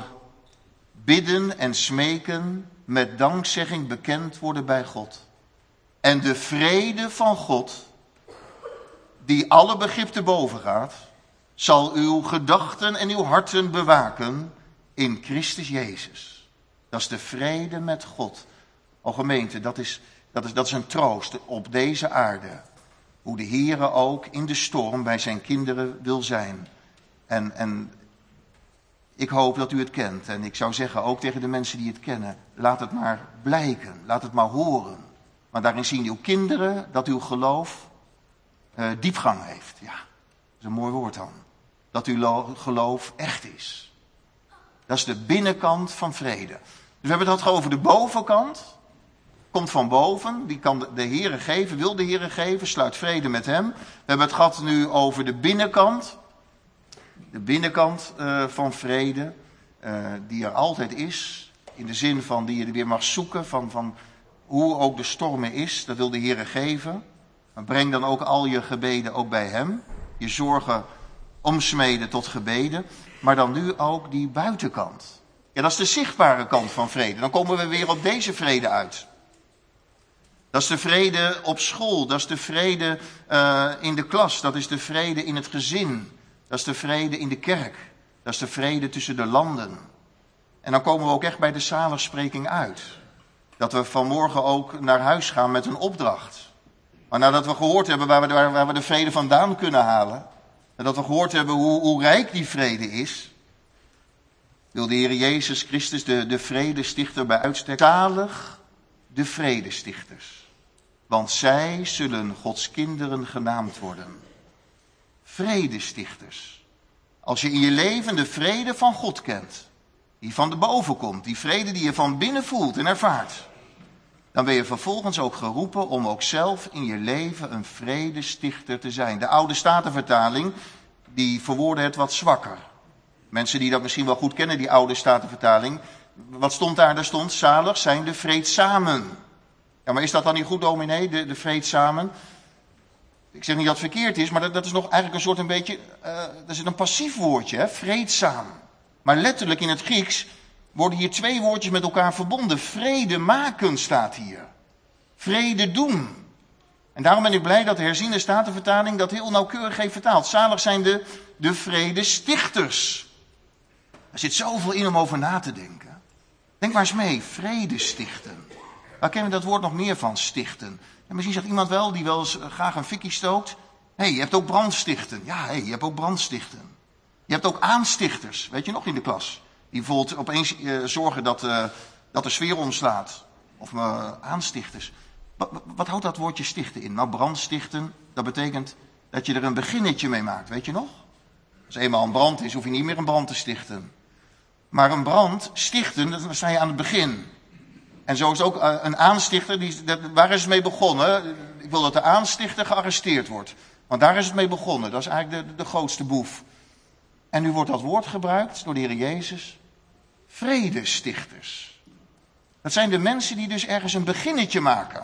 Speaker 2: bidden en smeken met dankzegging bekend worden bij God. En de vrede van God, die alle begrip te boven gaat, zal uw gedachten en uw harten bewaken in Christus Jezus. Dat is de vrede met God. O gemeente, dat is een troost op deze aarde. Hoe de Heere ook in de storm bij zijn kinderen wil zijn. En ik hoop dat u het kent. En ik zou zeggen, ook tegen de mensen die het kennen, laat het maar blijken. Laat het maar horen. Maar daarin zien uw kinderen dat uw geloof diepgang heeft. Ja, dat is een mooi woord dan. Dat uw geloof echt is. Dat is de binnenkant van vrede. Dus we hebben het gehad over de bovenkant. Komt van boven, die kan de Heere geven, wil de Heere geven, sluit vrede met hem. We hebben het gehad nu over de binnenkant. De binnenkant van vrede, die er altijd is. In de zin van die je weer mag zoeken, van hoe ook de stormen is. Dat wil de Heere geven. Maar breng dan ook al je gebeden ook bij hem. je zorgen omsmeden tot gebeden. Maar dan nu ook die buitenkant. Ja, dat is de zichtbare kant van vrede. Dan komen we weer op deze vrede uit. Dat is de vrede op school, dat is de vrede in de klas, dat is de vrede in het gezin. Dat is de vrede in de kerk, dat is de vrede tussen de landen. En dan komen we ook echt bij de zaligspreking uit. Dat we vanmorgen ook naar huis gaan met een opdracht. Maar nadat we gehoord hebben waar we de vrede vandaan kunnen halen, nadat we gehoord hebben hoe rijk die vrede is, wil de Heer Jezus Christus, de vredestichter bij uitstek, zalig de vredestichters. Want zij zullen Gods kinderen genaamd worden. Vredestichters. Als je in je leven de vrede van God kent, die van de boven komt, die vrede die je van binnen voelt en ervaart, dan ben je vervolgens ook geroepen om ook zelf in je leven een vredestichter te zijn. De oude Statenvertaling, die verwoordde het wat zwakker. Mensen die dat misschien wel goed kennen, die oude Statenvertaling. Wat stond daar? Daar stond, zalig zijn de vreedzamen. Ja, maar is dat dan niet goed, dominee, de vreedzamen? Ik zeg niet dat het verkeerd is, maar dat is nog eigenlijk een soort een beetje, dat is een passief woordje, hè? Vreedzaam. Maar letterlijk in het Grieks worden hier twee woordjes met elkaar verbonden. Vrede maken staat hier. Vrede doen. En daarom ben ik blij dat de herziende Statenvertaling dat heel nauwkeurig heeft vertaald. Zalig zijn de vredestichters. Er zit zoveel in om over na te denken. Denk maar eens mee, vrede stichten. Waar kennen we dat woord nog meer van, stichten? En misschien zegt iemand wel, die wel eens graag een fikkie stookt. Hé, je hebt ook brandstichten. Ja, je hebt ook brandstichten. Je hebt ook aanstichters, weet je nog, in de klas. Die bijvoorbeeld opeens zorgen dat de sfeer omslaat. Of aanstichters. Wat houdt dat woordje stichten in? Nou, brandstichten, dat betekent dat je er een beginnetje mee maakt, weet je nog? Als eenmaal een brand is, hoef je niet meer een brand te stichten. Maar een brand stichten, dan sta je aan het begin. En zo is ook een aanstichter, waar is het mee begonnen? Ik wil dat de aanstichter gearresteerd wordt. Want daar is het mee begonnen, dat is eigenlijk de grootste boef. En nu wordt dat woord gebruikt door de Heer Jezus. Vredestichters. Dat zijn de mensen die dus ergens een beginnetje maken.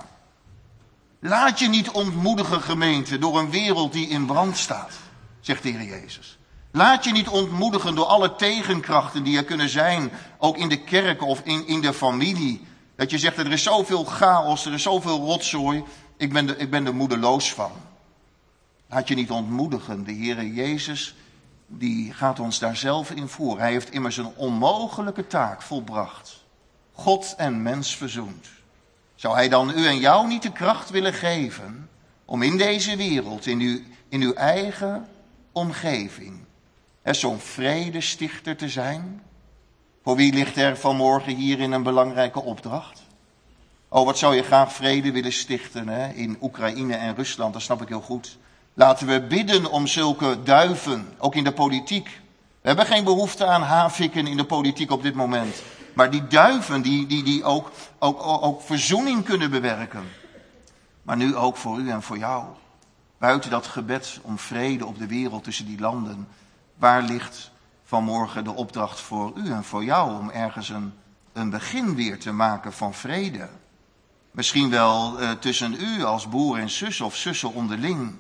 Speaker 2: Laat je niet ontmoedigen, gemeente, door een wereld die in brand staat, zegt de Heer Jezus. Laat je niet ontmoedigen door alle tegenkrachten die er kunnen zijn, ook in de kerk of in de familie. Dat je zegt, er is zoveel chaos, er is zoveel rotzooi, ik ben er moedeloos van. Laat je niet ontmoedigen, de Heer Jezus, die gaat ons daar zelf in voor. Hij heeft immers een onmogelijke taak volbracht. God en mens verzoend. Zou hij dan u en jou niet de kracht willen geven om in deze wereld, in uw eigen omgeving, zo'n vredestichter te zijn? Voor wie ligt er vanmorgen hierin een belangrijke opdracht? Oh, wat zou je graag vrede willen stichten, hè? In Oekraïne en Rusland, dat snap ik heel goed. Laten we bidden om zulke duiven, ook in de politiek. We hebben geen behoefte aan havikken in de politiek op dit moment. Maar die duiven die ook verzoening kunnen bewerken. Maar nu ook voor u en voor jou. Buiten dat gebed om vrede op de wereld tussen die landen. Waar ligt vanmorgen de opdracht voor u en voor jou om ergens een begin weer te maken van vrede? Misschien wel tussen u als broer en zus of zussen onderling.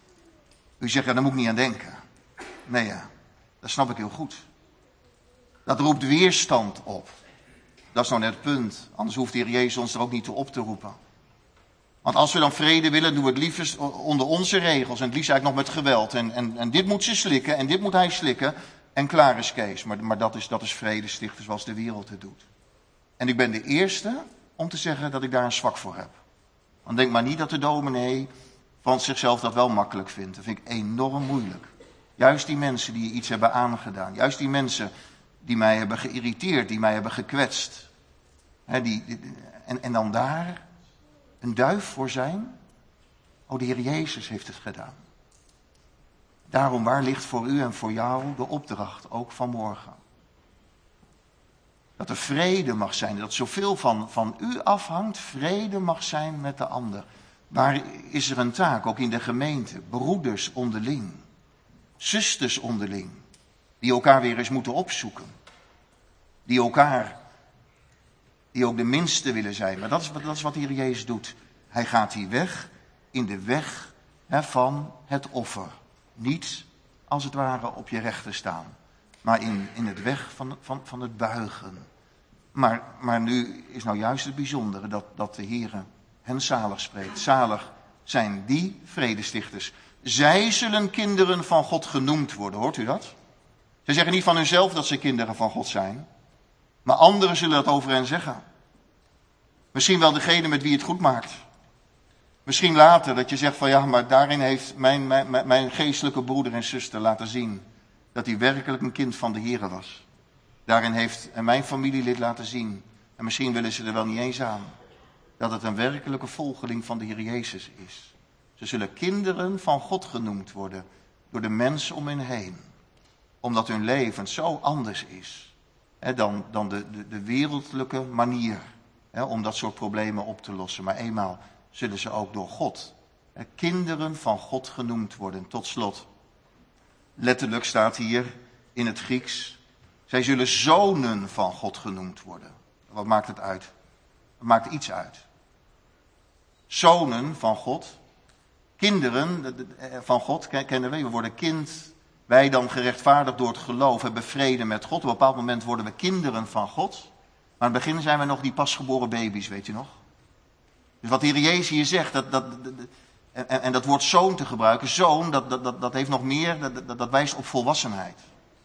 Speaker 2: U zegt, ja, daar moet ik niet aan denken. Nee, ja, dat snap ik heel goed. Dat roept weerstand op. Dat is nou net het punt. Anders hoeft de Heer Jezus ons er ook niet toe op te roepen. Want als we dan vrede willen, doen we het liefst onder onze regels. En het liefst eigenlijk nog met geweld. En dit moet ze slikken en dit moet hij slikken. En klaar is Kees. Maar dat is vredestichter zoals de wereld het doet. En ik ben de eerste om te zeggen dat ik daar een zwak voor heb. Want denk maar niet dat de dominee van zichzelf dat wel makkelijk vindt. Dat vind ik enorm moeilijk. Juist die mensen die iets hebben aangedaan. Juist die mensen die mij hebben geïrriteerd, die mij hebben gekwetst. En dan daar een duif voor zijn? Oh, de Heer Jezus heeft het gedaan. Daarom, waar ligt voor u en voor jou de opdracht, ook vanmorgen? Dat er vrede mag zijn, dat zoveel van u afhangt, vrede mag zijn met de ander. Waar is er een taak, ook in de gemeente, broeders onderling, zusters onderling, die elkaar weer eens moeten opzoeken. Die ook de minste willen zijn. Maar dat is wat de Heer Jezus doet. Hij gaat die weg in de weg van het offer. niet als het ware op je rechter staan, maar in het weg van het buigen. Maar nu is nou juist het bijzondere dat de Heere hen zalig spreekt. Zalig zijn die vredestichters. Zij zullen kinderen van God genoemd worden, hoort u dat? Ze zeggen niet van hunzelf dat ze kinderen van God zijn, maar anderen zullen dat over hen zeggen. Misschien wel degene met wie het goed maakt. Misschien later dat je zegt van ja, maar daarin heeft mijn geestelijke broeder en zuster laten zien dat hij werkelijk een kind van de Heere was. Daarin heeft mijn familielid laten zien, en misschien willen ze er wel niet eens aan, dat het een werkelijke volgeling van de Heer Jezus is. Ze zullen kinderen van God genoemd worden door de mensen om hen heen. Omdat hun leven zo anders is dan de wereldlijke manier om dat soort problemen op te lossen. Maar eenmaal zullen ze ook door God kinderen van God genoemd worden. Tot slot, letterlijk staat hier in het Grieks, zij zullen zonen van God genoemd worden. Wat maakt het uit? Het maakt iets uit. Zonen van God, kinderen van God, kennen we worden kind. Wij dan gerechtvaardigd door het geloof hebben vrede met God. Op een bepaald moment worden we kinderen van God. Maar in het begin zijn we nog die pasgeboren baby's, weet je nog? Dus wat de Heer Jezus hier zegt, en dat woord zoon te gebruiken, zoon, dat heeft nog meer, dat wijst op volwassenheid.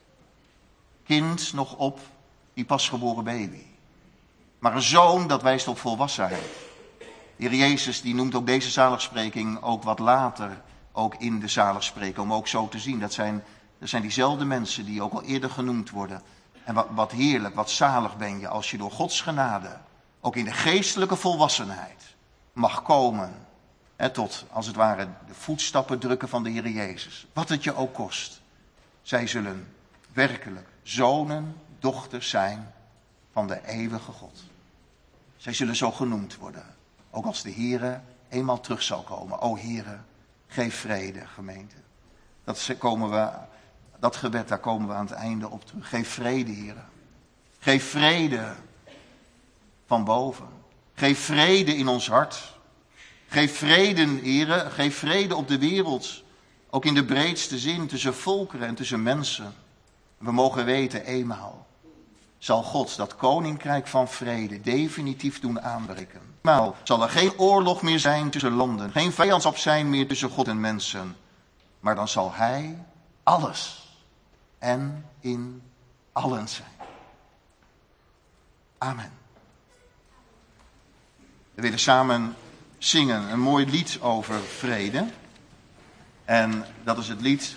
Speaker 2: Kind nog op die pasgeboren baby. Maar een zoon, dat wijst op volwassenheid. De Heer Jezus die noemt ook deze zaligspreking ook wat later, ook in de zaligspreking, om ook zo te zien. Dat zijn diezelfde mensen die ook al eerder genoemd worden. En wat heerlijk, wat zalig ben je als je door Gods genade, ook in de geestelijke volwassenheid, mag komen. Tot, als het ware, de voetstappen drukken van de Heer Jezus. Wat het je ook kost. Zij zullen werkelijk zonen, dochters zijn van de eeuwige God. Zij zullen zo genoemd worden. Ook als de Heere eenmaal terug zal komen. O Heere, geef vrede, gemeente. Dat gebed, daar komen we aan het einde op terug. Geef vrede, Heere. Geef vrede van boven. Geef vrede in ons hart. Geef vrede, Heere. Geef vrede op de wereld. Ook in de breedste zin, tussen volkeren en tussen mensen. We mogen weten, eenmaal zal God dat koninkrijk van vrede definitief doen aanbreken. Eenmaal zal er geen oorlog meer zijn tussen landen. Geen vijandschap zijn meer tussen God en mensen. Maar dan zal Hij alles en in allen zijn. Amen. We willen samen zingen een mooi lied over vrede. En dat is het lied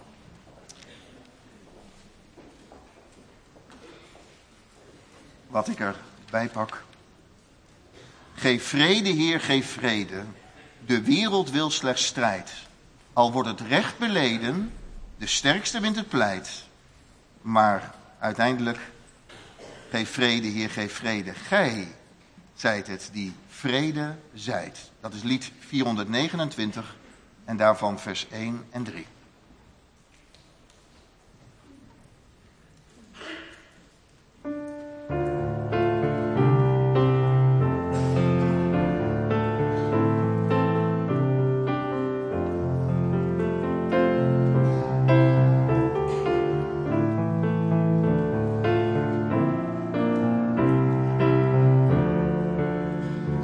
Speaker 2: wat ik erbij pak. Geef vrede, Heer, geef vrede. De wereld wil slechts strijd. Al wordt het recht beleden, de sterkste wint het pleit. Maar uiteindelijk, geef vrede, Heer, geef vrede. Gij zijt het die vrede zijt. Dat is lied 429 en daarvan vers 1 en 3.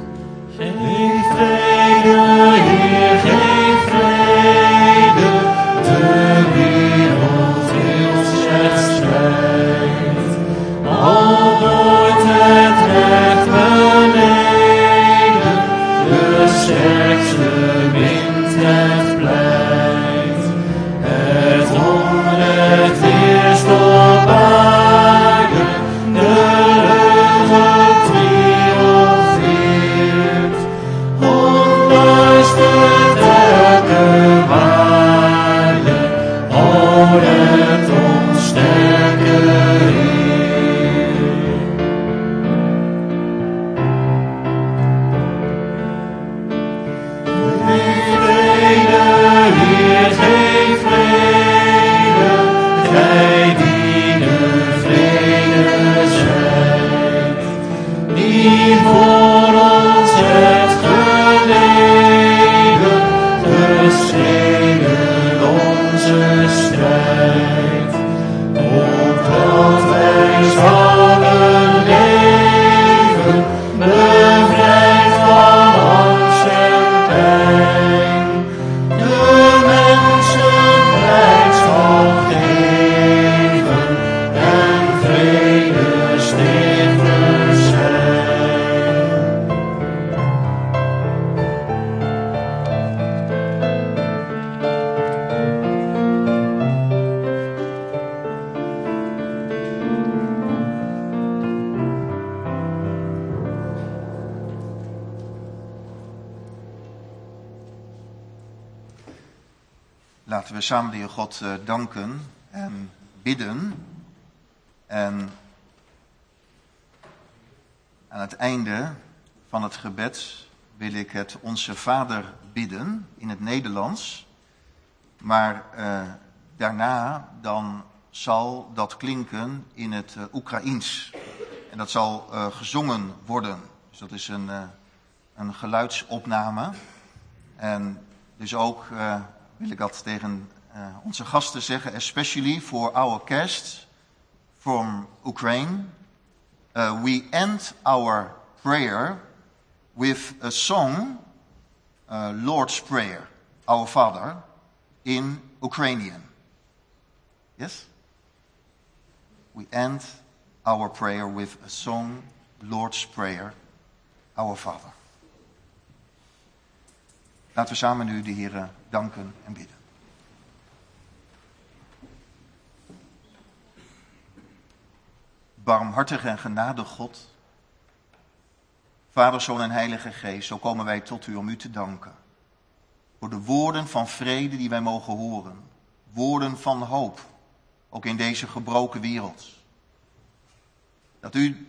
Speaker 3: Geef vrede, Heer, geef vrede.
Speaker 2: Laten we samen de Heer God danken en bidden. En aan het einde van het gebed wil ik het Onze Vader bidden in het Nederlands. Maar daarna dan zal dat klinken in het Oekraïens. En dat zal gezongen worden. Dus dat is een geluidsopname. En dus ook wil ik dat tegen onze gasten zeggen. Especially for our guests from Ukraine. We end our prayer with a song, Lord's Prayer, Our Father, in Ukrainian. Yes? We end our prayer with a song, Lord's Prayer, Our Father. Laten we samen nu de Heer danken en bidden. Barmhartige en genadige God, Vader, Zoon en Heilige Geest, zo komen wij tot u om u te danken. Voor de woorden van vrede die wij mogen horen. Woorden van hoop, ook in deze gebroken wereld. Dat u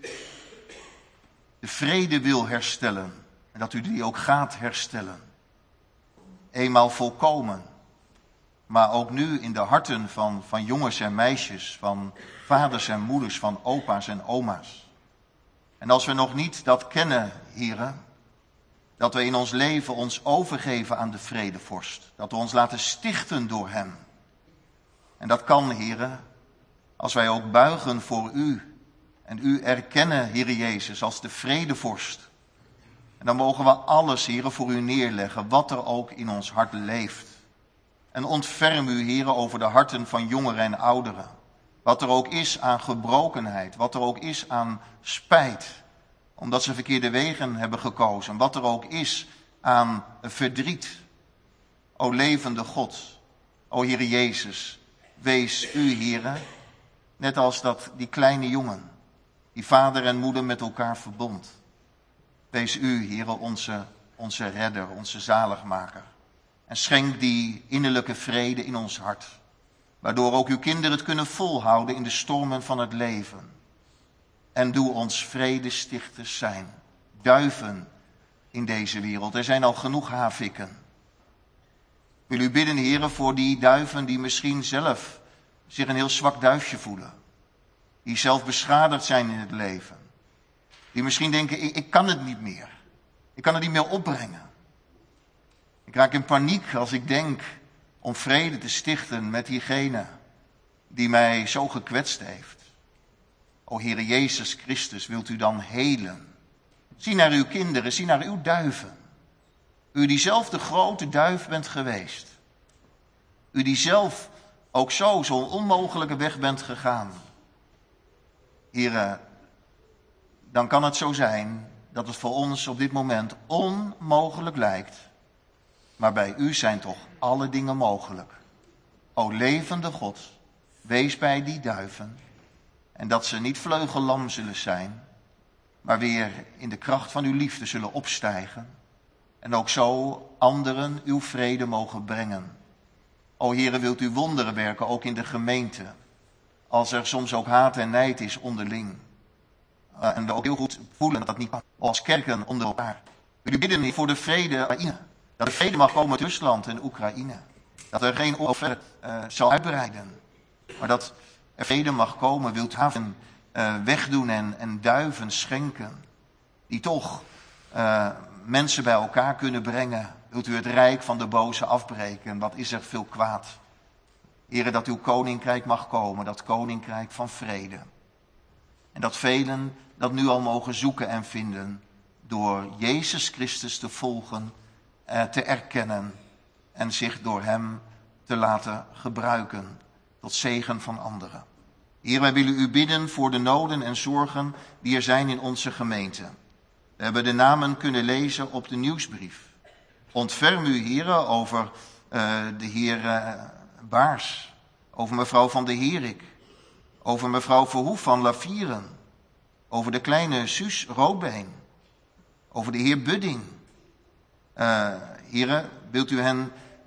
Speaker 2: de vrede wil herstellen en dat u die ook gaat herstellen. Eenmaal volkomen, maar ook nu in de harten van jongens en meisjes, van vaders en moeders, van opa's en oma's. En als we nog niet dat kennen, heren, dat we in ons leven ons overgeven aan de vredevorst. Dat we ons laten stichten door hem. En dat kan, heren, als wij ook buigen voor u en u erkennen, Heere Jezus, als de vredevorst. En dan mogen we alles, heren, voor u neerleggen, wat er ook in ons hart leeft. En ontferm u, heren, over de harten van jongeren en ouderen. Wat er ook is aan gebrokenheid, wat er ook is aan spijt, omdat ze verkeerde wegen hebben gekozen. Wat er ook is aan verdriet. O levende God, o Heere Jezus, wees u, heren, net als die kleine jongen, die vader en moeder met elkaar verbond. Wees u, heren, onze redder, onze zaligmaker. En schenk die innerlijke vrede in ons hart, waardoor ook uw kinderen het kunnen volhouden in de stormen van het leven. En doe ons vredestichters zijn, duiven in deze wereld. Er zijn al genoeg havikken. Wil u bidden, heren, voor die duiven die misschien zelf zich een heel zwak duifje voelen. Die zelf beschadigd zijn in het leven. Die misschien denken, ik kan het niet meer. Ik kan het niet meer opbrengen. Ik raak in paniek als ik denk om vrede te stichten met diegene die mij zo gekwetst heeft. O Heere Jezus Christus, wilt u dan helen? Zie naar uw kinderen, zie naar uw duiven. U die zelf de grote duif bent geweest. U die zelf ook zo'n onmogelijke weg bent gegaan. Heere, dan kan het zo zijn dat het voor ons op dit moment onmogelijk lijkt. Maar bij u zijn toch alle dingen mogelijk. O levende God, wees bij die duiven. En dat ze niet vleugellam zullen zijn, maar weer in de kracht van uw liefde zullen opstijgen. En ook zo anderen uw vrede mogen brengen. O Heere, wilt u wonderen werken, ook in de gemeente. Als er soms ook haat en nijd is onderling. En we ook heel goed voelen dat dat niet kan. Als kerken onder elkaar. Wil u bidden voor de vrede in Oekraïne. Dat er vrede mag komen met Rusland en Oekraïne. Dat er geen oorlog verder zal uitbreiden. Maar dat er vrede mag komen, wilt u haven wegdoen en duiven schenken. Die toch mensen bij elkaar kunnen brengen. Wilt u het rijk van de boze afbreken. Wat is er veel kwaad. Heere, dat uw koninkrijk mag komen. Dat koninkrijk van vrede. En dat velen dat nu al mogen zoeken en vinden. Door Jezus Christus te volgen, te erkennen. En zich door hem te laten gebruiken. Tot zegen van anderen. Heer, wij willen u bidden voor de noden en zorgen die er zijn in onze gemeente. We hebben de namen kunnen lezen op de nieuwsbrief. Ontferm u, heren, over de heer Baars. Over mevrouw van de Herik. Over mevrouw Verhoef van Lavieren. Over de kleine Suus Roodbeen. Over de heer Budding. Heren, wilt u hen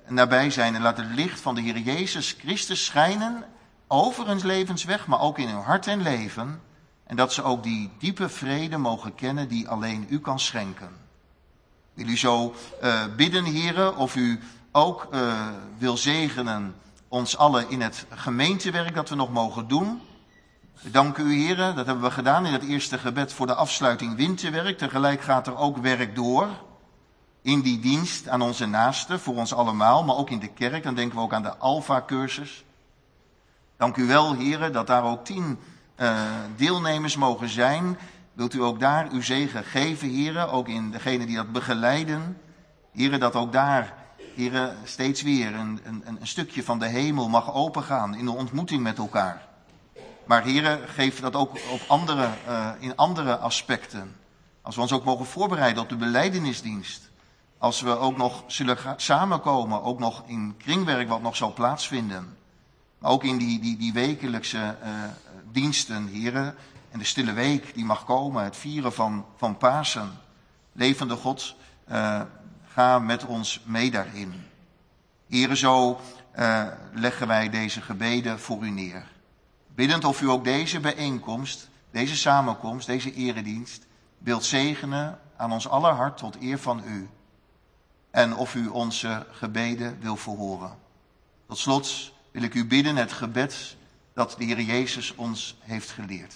Speaker 2: nabij zijn. En laat het licht van de Heer Jezus Christus schijnen over hun levensweg, maar ook in hun hart en leven. En dat ze ook die diepe vrede mogen kennen die alleen u kan schenken. Wil u zo bidden, heren, of u ook wil zegenen ons allen in het gemeentewerk dat we nog mogen doen. Dank u, heren, dat hebben we gedaan in het eerste gebed voor de afsluiting winterwerk. Tegelijk gaat er ook werk door in die dienst aan onze naasten, voor ons allemaal, maar ook in de kerk. Dan denken we ook aan de Alpha-cursus. Dank u wel, heren, dat daar ook 10 deelnemers mogen zijn. Wilt u ook daar uw zegen geven, heren, ook in degenen die dat begeleiden. Heren, dat ook daar, heren, steeds weer een stukje van de hemel mag opengaan in de ontmoeting met elkaar. Maar heren, geef dat ook op in andere aspecten. Als we ons ook mogen voorbereiden op de belijdenisdienst. Als we ook nog zullen samenkomen, ook nog in kringwerk wat nog zal plaatsvinden. Maar ook in die wekelijkse diensten, heren. En de stille week die mag komen, het vieren van Pasen. Levende God, ga met ons mee daarin. Heren, zo leggen wij deze gebeden voor u neer. Biddend of u ook deze bijeenkomst, deze samenkomst, deze eredienst wilt zegenen aan ons aller hart tot eer van u. En of u onze gebeden wil verhoren. Tot slot wil ik u bidden het gebed dat de Heer Jezus ons heeft geleerd.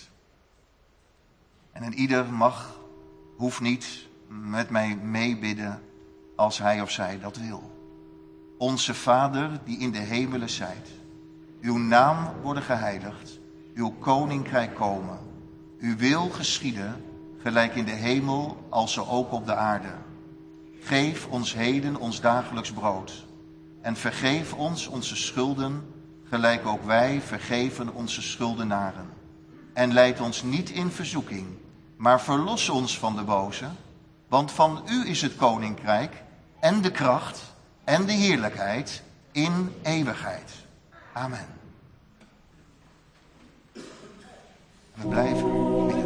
Speaker 2: En een ieder hoeft niet met mij meebidden als hij of zij dat wil. Onze Vader die in de hemelen zijt. Uw naam worden geheiligd. Uw koninkrijk komen. Uw wil geschieden, gelijk in de hemel als zo ook op de aarde. Geef ons heden ons dagelijks brood. En vergeef ons onze schulden, gelijk ook wij vergeven onze schuldenaren. En leid ons niet in verzoeking, maar verlos ons van de boze. Want van u is het koninkrijk en de kracht en de heerlijkheid in eeuwigheid. Amen. We blijven bidden.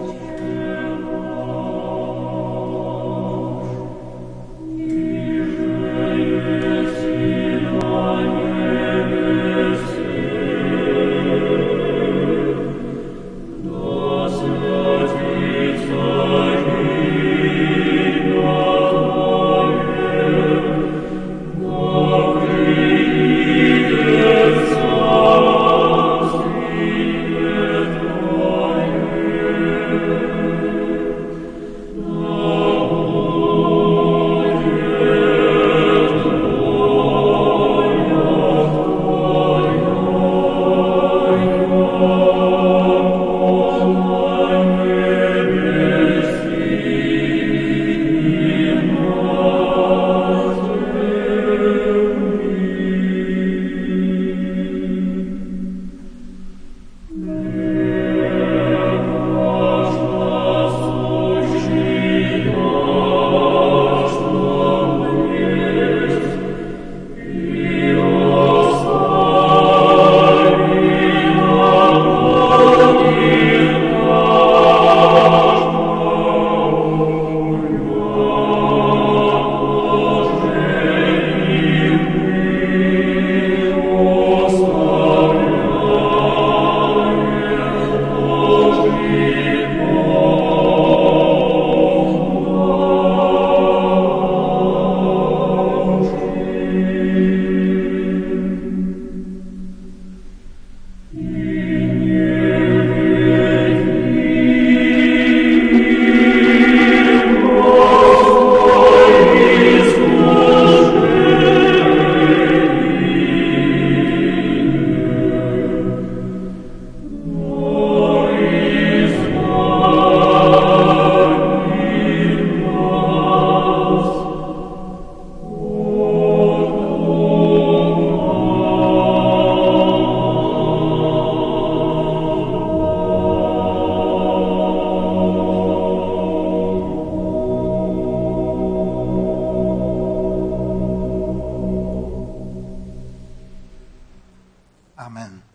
Speaker 2: Amen.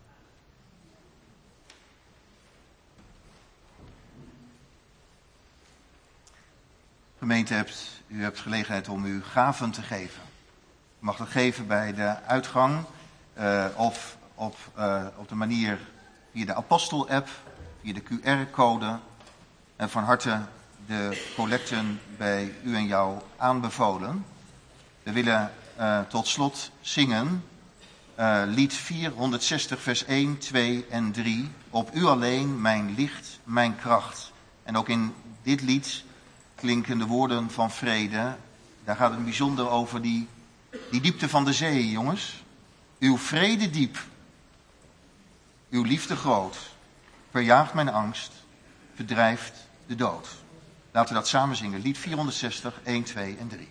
Speaker 2: Gemeente, u hebt gelegenheid om uw gaven te geven. Je mag dat geven bij de uitgang of op de manier via de Apostel-app, via de QR-code. En van harte de collecten bij u en jou aanbevolen. We willen tot slot zingen lied 460 vers 1, 2 en 3. Op u alleen mijn licht, mijn kracht. En ook in dit lied klinken de woorden van vrede. Daar gaat het bijzonder over die diepte van de zee, jongens. Uw vrede diep, uw liefde groot, verjaagt mijn angst, verdrijft de dood. Laten we dat samen zingen. Lied 460, 1, 2 en 3.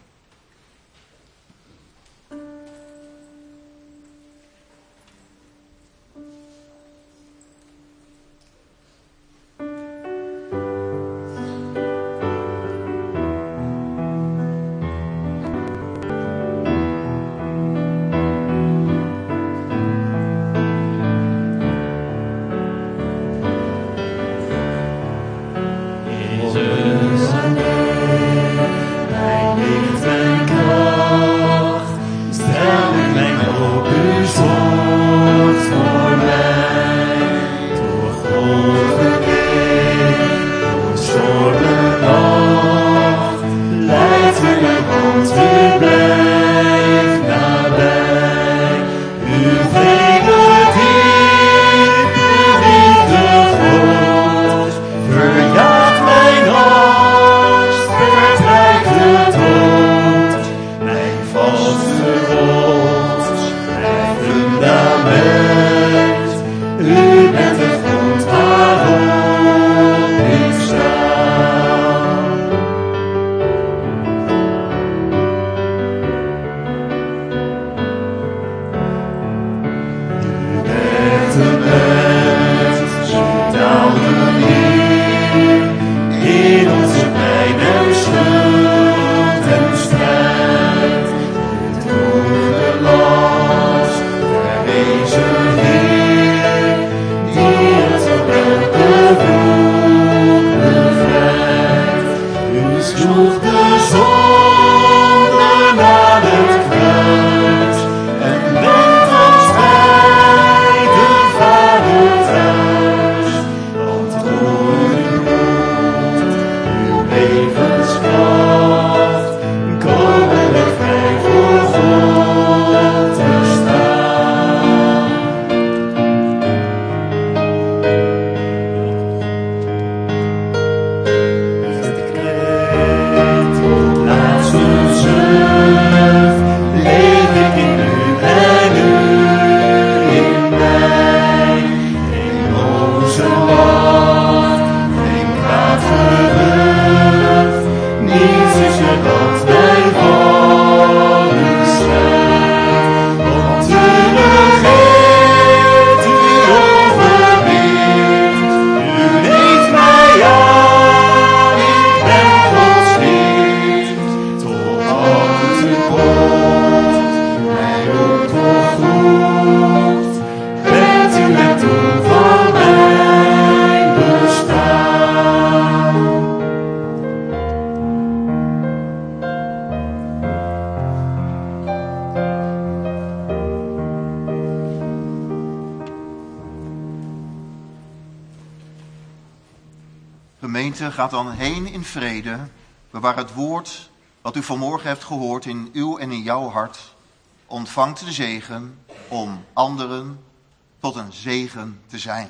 Speaker 2: Gemeente, gaat dan heen in vrede. Bewaar het woord wat u vanmorgen hebt gehoord in uw en in jouw hart. Ontvangt de zegen om anderen tot een zegen te zijn.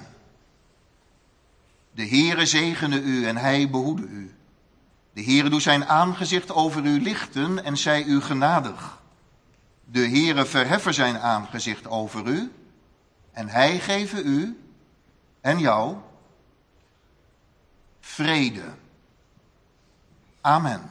Speaker 2: De Heere zegene u en hij behoede u. De Heere doet zijn aangezicht over u lichten en zij u genadig. De Heere verheffen zijn aangezicht over u en hij geven u en jou vrede. Amen.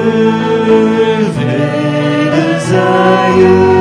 Speaker 3: vrede zij